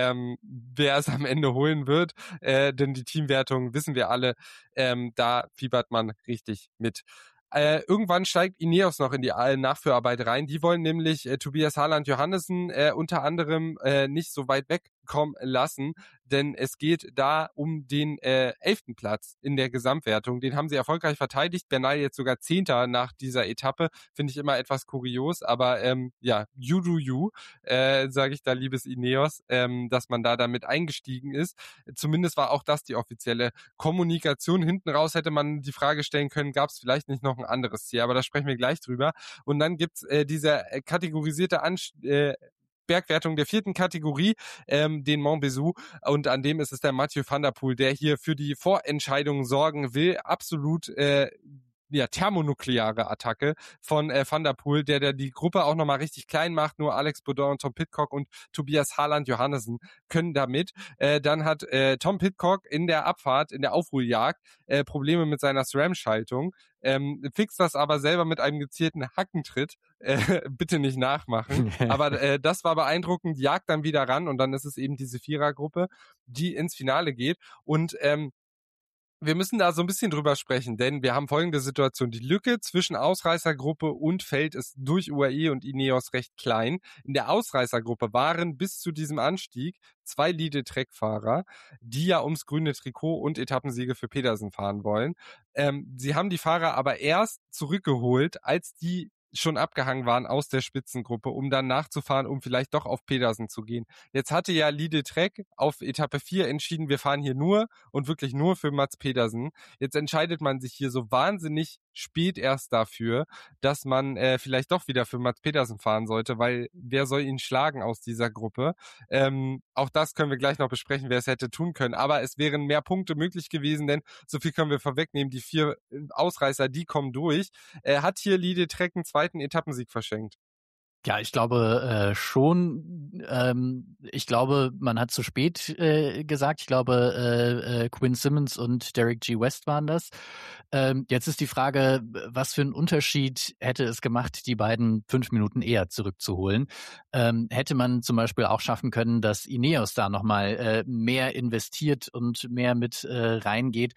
wer es am Ende holen wird. Denn die Teamwertung, wissen wir alle, da fiebert man richtig mit. Irgendwann steigt Ineos noch in die Nachführarbeit rein. Die wollen nämlich Tobias Harland Johannessen unter anderem nicht so weit wegkommen lassen, denn es geht da um den 11. Platz in der Gesamtwertung. Den haben sie erfolgreich verteidigt. Bernal jetzt sogar 10. nach dieser Etappe. Finde ich immer etwas kurios, aber ja, you do you, sage ich da, liebes Ineos, dass man da damit eingestiegen ist. Zumindest war auch das die offizielle Kommunikation. Hinten raus hätte man die Frage stellen können, gab es vielleicht nicht noch ein anderes Ziel, aber da sprechen wir gleich drüber. Und dann gibt's diese kategorisierte Bergwertung der 4. Kategorie, den Mont Ventoux, und an dem ist es der Mathieu van der Poel, der hier für die Vorentscheidung sorgen will. Absolut ja, thermonukleare Attacke von Van der Poel, der die Gruppe auch nochmal richtig klein macht. Nur Alex Baudin und Tom Pidcock und Tobias Harland Johannessen können damit. Dann hat Tom Pidcock in der Abfahrt, in der Aufholjagd, Probleme mit seiner SRAM-Schaltung, fixt das aber selber mit einem gezielten Hackentritt. Bitte nicht nachmachen. Aber das war beeindruckend, jagt dann wieder ran und dann ist es eben diese Vierergruppe, die ins Finale geht. Und wir müssen da so ein bisschen drüber sprechen, denn wir haben folgende Situation. Die Lücke zwischen Ausreißergruppe und Feld ist durch UAE und Ineos recht klein. In der Ausreißergruppe waren bis zu diesem Anstieg 2 Lead-Trek-Fahrer, die ja ums grüne Trikot und Etappensiege für Pedersen fahren wollen. Sie haben die Fahrer aber erst zurückgeholt, als die schon abgehangen waren aus der Spitzengruppe, um dann nachzufahren, um vielleicht doch auf Pedersen zu gehen. Jetzt hatte ja Lee Trek auf Etappe 4 entschieden, wir fahren hier nur und wirklich nur für Mats Pedersen. Jetzt entscheidet man sich hier so wahnsinnig spät erst dafür, dass man vielleicht doch wieder für Mats Pedersen fahren sollte, weil wer soll ihn schlagen aus dieser Gruppe? Auch das können wir gleich noch besprechen, wer es hätte tun können. Aber es wären mehr Punkte möglich gewesen, denn so viel können wir vorwegnehmen, die 4 Ausreißer, die kommen durch. Hat hier Lee Trek einen zweiten Etappensieg verschenkt? Ja, ich glaube schon. Ich glaube, man hat zu spät gesagt. Ich glaube, Quinn Simmons und Derek G. West waren das. Jetzt ist die Frage, was für einen Unterschied hätte es gemacht, die beiden 5 Minuten eher zurückzuholen? Hätte man zum Beispiel auch schaffen können, dass Ineos da nochmal mehr investiert und mehr mit reingeht?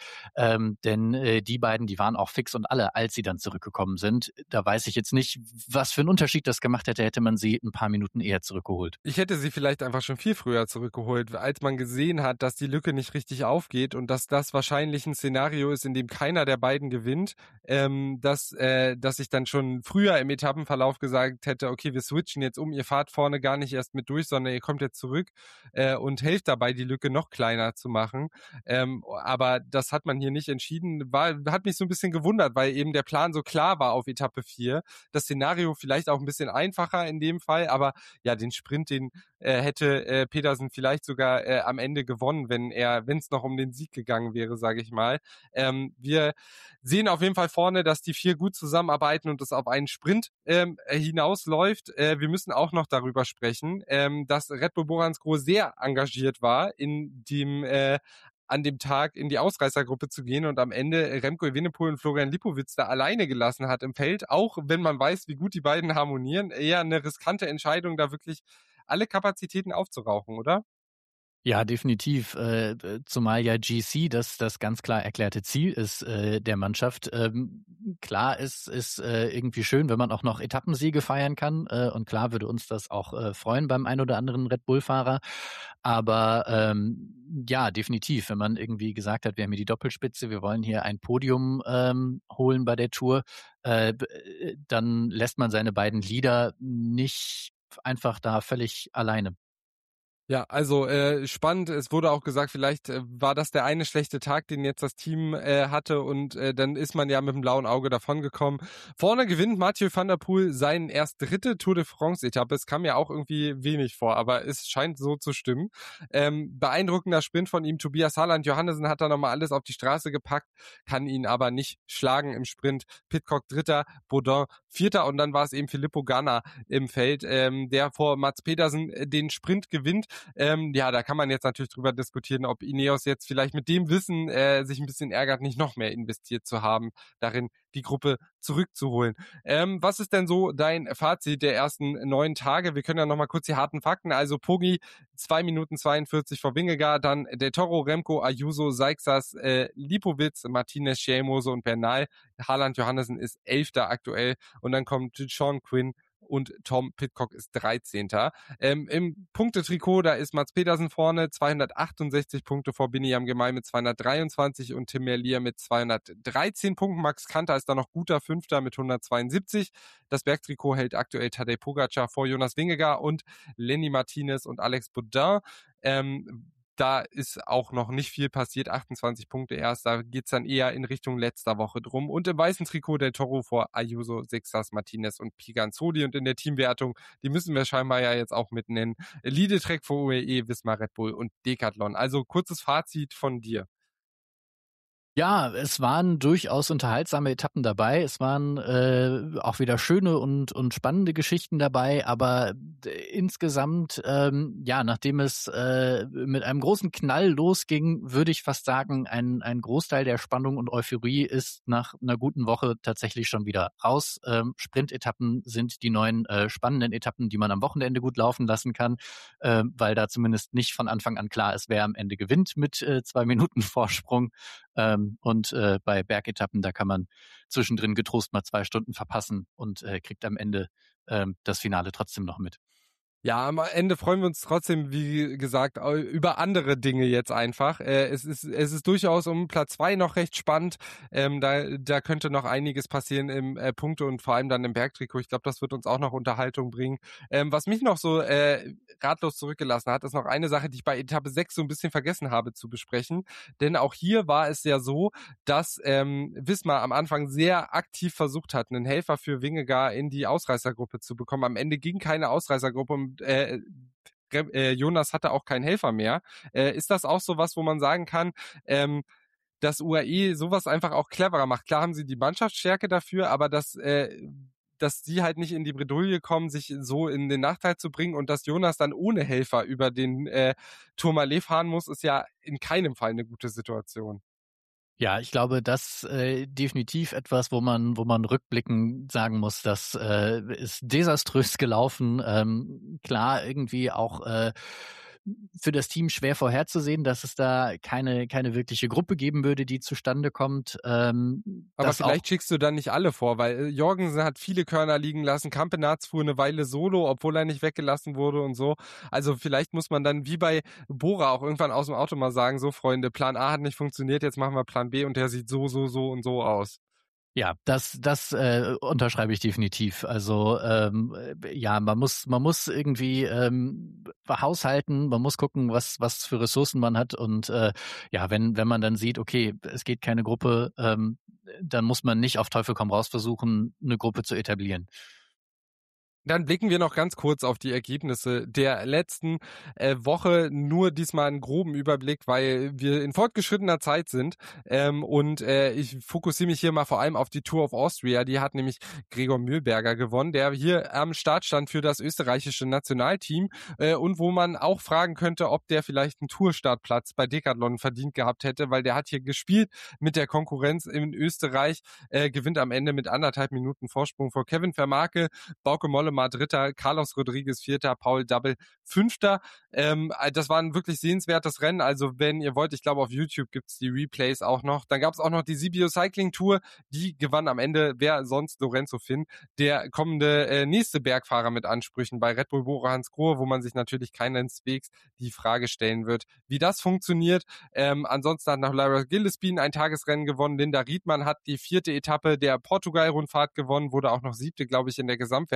Denn die beiden, die waren auch fix und alle, als sie dann zurückgekommen sind. Da weiß ich jetzt nicht, was für einen Unterschied das gemacht hätte man sie ein paar Minuten eher zurückgeholt. Ich hätte sie vielleicht einfach schon viel früher zurückgeholt, als man gesehen hat, dass die Lücke nicht richtig aufgeht und dass das wahrscheinlich ein Szenario ist, in dem keiner der beiden gewinnt, dass ich dann schon früher im Etappenverlauf gesagt hätte, okay, wir switchen jetzt um, ihr fahrt vorne gar nicht erst mit durch, sondern ihr kommt jetzt zurück und helft dabei, die Lücke noch kleiner zu machen. Aber das hat man hier nicht entschieden, hat mich so ein bisschen gewundert, weil eben der Plan so klar war auf Etappe 4. Das Szenario vielleicht auch ein bisschen einfacher in dem Fall, aber ja, den Sprint, den hätte Pedersen vielleicht sogar am Ende gewonnen, wenn es noch um den Sieg gegangen wäre, sage ich mal. Wir sehen auf jeden Fall vorne, dass die 4 gut zusammenarbeiten und es auf einen Sprint hinausläuft. Wir müssen auch noch darüber sprechen, dass Red Bull Boransgro sehr engagiert war in dem an dem Tag in die Ausreißergruppe zu gehen und am Ende Remco Evenepoel und Florian Lipowitz da alleine gelassen hat im Feld, auch wenn man weiß, wie gut die beiden harmonieren, eher eine riskante Entscheidung, da wirklich alle Kapazitäten aufzurauchen, oder? Ja, definitiv. Zumal ja GC das ganz klar erklärte Ziel ist der Mannschaft. Klar ist irgendwie schön, wenn man auch noch Etappensiege feiern kann. Und klar würde uns das auch freuen beim ein oder anderen Red Bull-Fahrer. Aber ja, definitiv, wenn man irgendwie gesagt hat, wir haben hier die Doppelspitze, wir wollen hier ein Podium holen bei der Tour, dann lässt man seine beiden Leader nicht einfach da völlig alleine. Ja, also spannend. Es wurde auch gesagt, vielleicht war das der eine schlechte Tag, den jetzt das Team hatte und dann ist man ja mit dem blauen Auge davongekommen. Vorne gewinnt Mathieu van der Poel seinen erst dritte Tour de France-Etappe. Es kam ja auch irgendwie wenig vor, aber es scheint so zu stimmen. Beeindruckender Sprint von ihm. Tobias Harland Johannesen hat da nochmal alles auf die Straße gepackt, kann ihn aber nicht schlagen im Sprint. Pidcock Dritter, Baudin Vierter und dann war es eben Filippo Ganna im Feld, der vor Mats Pedersen den Sprint gewinnt. Ja, da kann man jetzt natürlich drüber diskutieren, ob Ineos jetzt vielleicht mit dem Wissen sich ein bisschen ärgert, nicht noch mehr investiert zu haben, darin die Gruppe zurückzuholen. Was ist denn so dein Fazit der ersten 9 Tage? Wir können ja nochmal kurz die harten Fakten. Also Poggi 2 Minuten 42 vor Wingegaard, dann Del Toro, Remco, Ayuso, Seixas, Lipowitz, Martinez, Schiemose und Bernal. Harland Johannesen ist 11. aktuell und dann kommt Sean Quinn und Tom Pidcock ist 13. Im Punktetrikot, da ist Mats Pedersen vorne, 268 Punkte vor Biniam Girmay mit 223 und Tim Merlier mit 213 Punkten. Max Kanter ist da noch guter Fünfter mit 172. Das Bergtrikot hält aktuell Tadej Pogacar vor Jonas Vingegaard und Lenny Martinez und Alex Baudin. Da ist auch noch nicht viel passiert, 28 Punkte erst, da geht's dann eher in Richtung letzter Woche drum. Und im weißen Trikot Del Toro vor Ayuso, Seixas, Martinez und Piganzoli. Und in der Teamwertung, die müssen wir scheinbar ja jetzt auch mit nennen, Leadetrek vor UAE, Wismar, Red Bull und Decathlon. Also kurzes Fazit von dir. Ja, es waren durchaus unterhaltsame Etappen dabei. Es waren auch wieder schöne und spannende Geschichten dabei. Aber insgesamt, ja, nachdem es mit einem großen Knall losging, würde ich fast sagen, ein Großteil der Spannung und Euphorie ist nach einer guten Woche tatsächlich schon wieder raus. Sprintetappen sind die neuen spannenden Etappen, die man am Wochenende gut laufen lassen kann, weil da zumindest nicht von Anfang an klar ist, wer am Ende gewinnt mit 2 Minuten Vorsprung. Und bei Bergetappen, da kann man zwischendrin getrost mal 2 Stunden verpassen und kriegt am Ende das Finale trotzdem noch mit. Ja, am Ende freuen wir uns trotzdem, wie gesagt, über andere Dinge jetzt einfach. Es ist durchaus um Platz 2 noch recht spannend. Da könnte noch einiges passieren im Punkte und vor allem dann im Bergtrikot. Ich glaube, das wird uns auch noch Unterhaltung bringen. Was mich noch so ratlos zurückgelassen hat, ist noch eine Sache, die ich bei Etappe 6 so ein bisschen vergessen habe zu besprechen. Denn auch hier war es ja so, dass Wismar am Anfang sehr aktiv versucht hat, einen Helfer für Vingegaard in die Ausreißergruppe zu bekommen. Am Ende ging keine Ausreißergruppe und Jonas hatte auch keinen Helfer mehr. Ist das auch so was, wo man sagen kann, dass UAE sowas einfach auch cleverer macht? Klar haben sie die Mannschaftsstärke dafür, aber dass sie halt nicht in die Bredouille kommen, sich so in den Nachteil zu bringen und dass Jonas dann ohne Helfer über den Tourmalet fahren muss, ist ja in keinem Fall eine gute Situation. Ja, ich glaube, das definitiv etwas, wo man rückblickend sagen muss, das ist desaströs gelaufen. Klar, irgendwie auch für das Team schwer vorherzusehen, dass es da keine wirkliche Gruppe geben würde, die zustande kommt. Aber vielleicht schickst du dann nicht alle vor, weil Jorgensen hat viele Körner liegen lassen, Campenaerts fuhr eine Weile solo, obwohl er nicht weggelassen wurde und so. Also vielleicht muss man dann wie bei Bora auch irgendwann aus dem Auto mal sagen, so Freunde, Plan A hat nicht funktioniert, jetzt machen wir Plan B und der sieht so und so aus. Ja, das unterschreibe ich definitiv. Also ja, man muss irgendwie haushalten, man muss gucken, was für Ressourcen man hat und ja, wenn man dann sieht, okay, es geht keine Gruppe, dann muss man nicht auf Teufel komm raus versuchen, eine Gruppe zu etablieren. Dann blicken wir noch ganz kurz auf die Ergebnisse der letzten Woche. Nur diesmal einen groben Überblick, weil wir in fortgeschrittener Zeit sind. Und ich fokussiere mich hier mal vor allem auf die Tour of Austria. Die hat nämlich Gregor Mühlberger gewonnen, der hier am Start stand für das österreichische Nationalteam. Und wo man auch fragen könnte, ob der vielleicht einen Tourstartplatz bei Decathlon verdient gehabt hätte, weil der hat hier gespielt mit der Konkurrenz in Österreich, gewinnt am Ende mit 1,5 Minuten Vorsprung vor Kevin Vermaake, Bauke Mollema Dritter, Carlos Rodriguez Vierter, Paul Double Fünfter. Das war ein wirklich sehenswertes Rennen. Also wenn ihr wollt, ich glaube auf YouTube gibt's die Replays auch noch. Dann gab's auch noch die Sibio Cycling Tour. Die gewann am Ende, wer sonst, Lorenzo Finn, der kommende nächste Bergfahrer mit Ansprüchen bei Red Bull Bora Hansgrohe, wo man sich natürlich keineswegs die Frage stellen wird, wie das funktioniert. Ansonsten hat noch Laura Gillespie ein Tagesrennen gewonnen. Linda Riedmann hat die 4. Etappe der Portugal-Rundfahrt gewonnen, wurde auch noch 7., glaube ich, in der Gesamtwertung.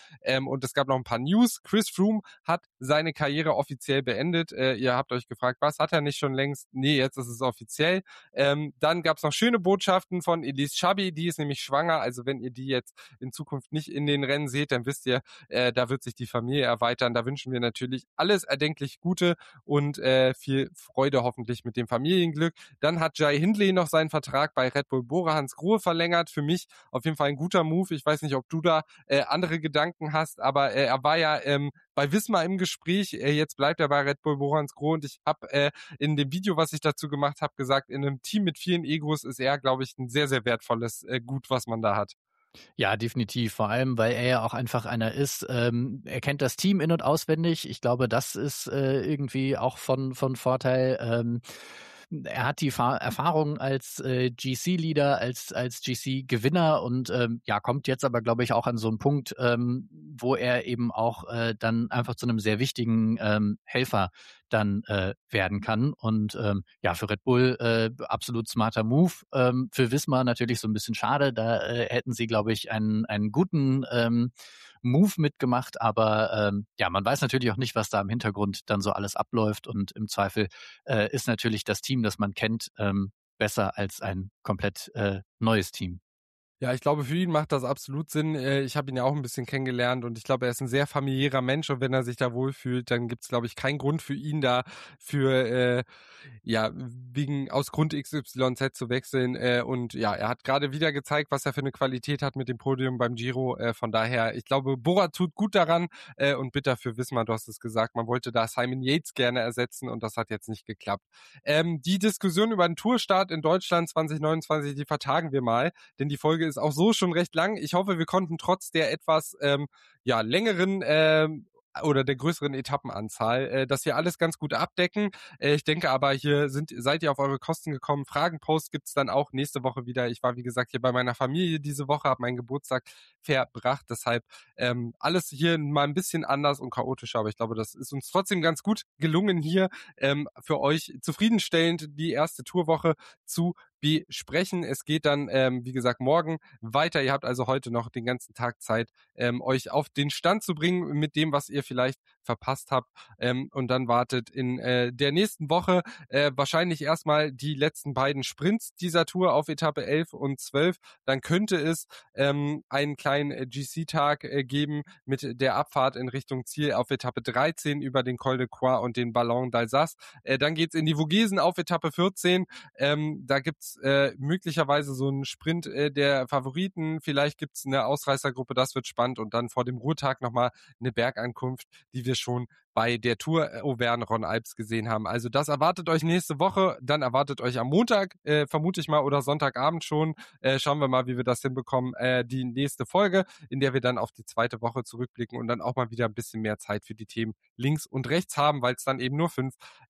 Und es gab noch ein paar News. Chris Froome hat seine Karriere offiziell beendet. Ihr habt euch gefragt, was hat er nicht schon längst? Nee, jetzt ist es offiziell. Dann gab es noch schöne Botschaften von Elise Chabbey, die ist nämlich schwanger. Also wenn ihr die jetzt in Zukunft nicht in den Rennen seht, dann wisst ihr, da wird sich die Familie erweitern. Da wünschen wir natürlich alles erdenklich Gute und viel Freude hoffentlich mit dem Familienglück. Dann hat Jai Hindley noch seinen Vertrag bei Red Bull Bora Hansgrohe verlängert. Für mich auf jeden Fall ein guter Move. Ich weiß nicht, ob du da andere Gedanken hast, aber er war ja bei Wismar im Gespräch. Jetzt bleibt er bei Red Bull Bora Hansgrohe und ich habe in dem Video, was ich dazu gemacht habe, gesagt, in einem Team mit vielen Egos ist er, glaube ich, ein sehr, sehr wertvolles Gut, was man da hat. Ja, definitiv. Vor allem, weil er ja auch einfach einer ist. Er kennt das Team in- und auswendig. Ich glaube, das ist irgendwie auch von Vorteil. Er hat die Erfahrung als GC-Leader, als GC-Gewinner und kommt jetzt aber, glaube ich, auch an so einen Punkt, wo er eben auch dann einfach zu einem sehr wichtigen Helfer dann werden kann. Und für Red Bull absolut smarter Move. Für Wismar natürlich so ein bisschen schade. Da hätten sie, glaube ich, einen guten Move mitgemacht. Aber man weiß natürlich auch nicht, was da im Hintergrund dann so alles abläuft. Und im Zweifel ist natürlich das Team, das man kennt, besser als ein komplett neues Team. Ja, ich glaube, für ihn macht das absolut Sinn. Ich habe ihn ja auch ein bisschen kennengelernt und ich glaube, er ist ein sehr familiärer Mensch und wenn er sich da wohlfühlt, dann gibt es, glaube ich, keinen Grund für ihn da aus Grund XYZ zu wechseln. Er hat gerade wieder gezeigt, was er für eine Qualität hat mit dem Podium beim Giro. Von daher, ich glaube, Bora tut gut daran und bitter für Wismar, du hast es gesagt, man wollte da Simon Yates gerne ersetzen und das hat jetzt nicht geklappt. Die Diskussion über den Tourstart in Deutschland 2029, die vertagen wir mal, denn die Folge ist auch so schon recht lang. Ich hoffe, wir konnten trotz der etwas längeren oder der größeren Etappenanzahl, das hier alles ganz gut abdecken. Ich denke aber, hier seid ihr auf eure Kosten gekommen. Fragenpost gibt's dann auch nächste Woche wieder. Ich war, wie gesagt, hier bei meiner Familie diese Woche, habe meinen Geburtstag verbracht. Deshalb alles hier mal ein bisschen anders und chaotischer, aber ich glaube, das ist uns trotzdem ganz gut gelungen, hier für euch zufriedenstellend die erste Tourwoche zu besprechen. Es geht dann, wie gesagt, morgen weiter. Ihr habt also heute noch den ganzen Tag Zeit, euch auf den Stand zu bringen mit dem, was ihr vielleicht verpasst habt. Und dann wartet in der nächsten Woche wahrscheinlich erstmal die letzten beiden Sprints dieser Tour auf Etappe 11 und 12. Dann könnte es einen kleinen GC-Tag geben mit der Abfahrt in Richtung Ziel auf Etappe 13 über den Col de Croix und den Ballon d'Alsace. Dann geht's in die Vogesen auf Etappe 14. Da gibt's möglicherweise so einen Sprint der Favoriten. Vielleicht gibt's eine Ausreißergruppe, das wird spannend. Und dann vor dem Ruhetag nochmal eine Bergankunft, die wir schon bei der Tour Auvergne-Rhône-Alpes gesehen haben. Also das erwartet euch nächste Woche. Dann erwartet euch am Montag, vermute ich mal, oder Sonntagabend schon. Schauen wir mal, wie wir das hinbekommen. Die nächste Folge, in der wir dann auf die zweite Woche zurückblicken und dann auch mal wieder ein bisschen mehr Zeit für die Themen links und rechts haben, weil es dann eben nur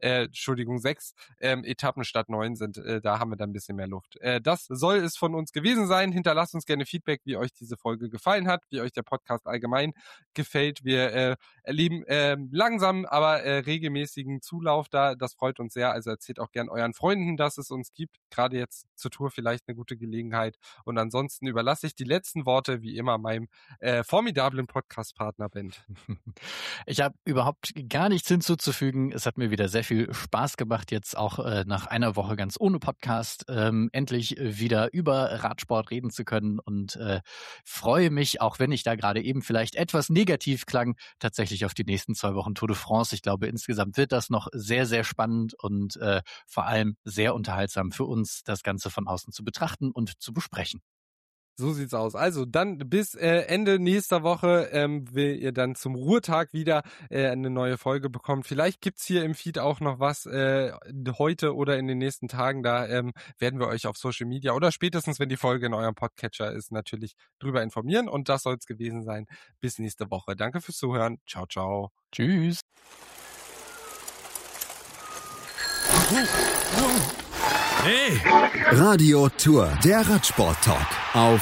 6 Etappen statt 9 sind. Da haben wir dann ein bisschen mehr Luft. Das soll es von uns gewesen sein. Hinterlasst uns gerne Feedback, wie euch diese Folge gefallen hat, wie euch der Podcast allgemein gefällt. Wir erleben langsam, aber regelmäßigen Zulauf da. Das freut uns sehr. Also erzählt auch gern euren Freunden, dass es uns gibt. Gerade jetzt zur Tour vielleicht eine gute Gelegenheit. Und ansonsten überlasse ich die letzten Worte wie immer meinem formidablen Podcast-Partner Ben. Ich habe überhaupt gar nichts hinzuzufügen. Es hat mir wieder sehr viel Spaß gemacht, jetzt auch nach einer Woche ganz ohne Podcast endlich wieder über Radsport reden zu können und freue mich, auch wenn ich da gerade eben vielleicht etwas negativ klang, tatsächlich auf die nächsten 2 Wochen Tour de France. Ich glaube, insgesamt wird das noch sehr, sehr spannend und vor allem sehr unterhaltsam für uns, das Ganze von außen zu betrachten und zu besprechen. So sieht's aus. Also dann bis Ende nächster Woche will ihr dann zum Ruhetag wieder eine neue Folge bekommen. Vielleicht gibt's hier im Feed auch noch was heute oder in den nächsten Tagen. Da werden wir euch auf Social Media oder spätestens, wenn die Folge in eurem Podcatcher ist, natürlich drüber informieren. Und das soll's gewesen sein. Bis nächste Woche. Danke fürs Zuhören. Ciao, ciao. Tschüss. Hey! Radio Tour, der Radsport-Talk auf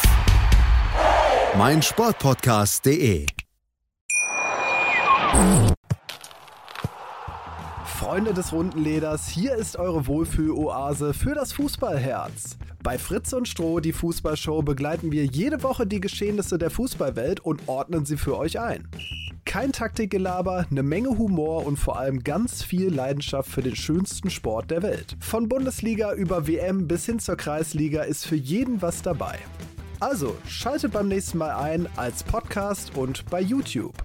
meinsportpodcast.de. Freunde des runden Leders, hier ist eure Wohlfühl-Oase für das Fußballherz. Bei Fritz und Stroh, die Fußballshow, begleiten wir jede Woche die Geschehnisse der Fußballwelt und ordnen sie für euch ein. Kein Taktikgelaber, eine Menge Humor und vor allem ganz viel Leidenschaft für den schönsten Sport der Welt. Von Bundesliga über WM bis hin zur Kreisliga ist für jeden was dabei. Also, schaltet beim nächsten Mal ein als Podcast und bei YouTube.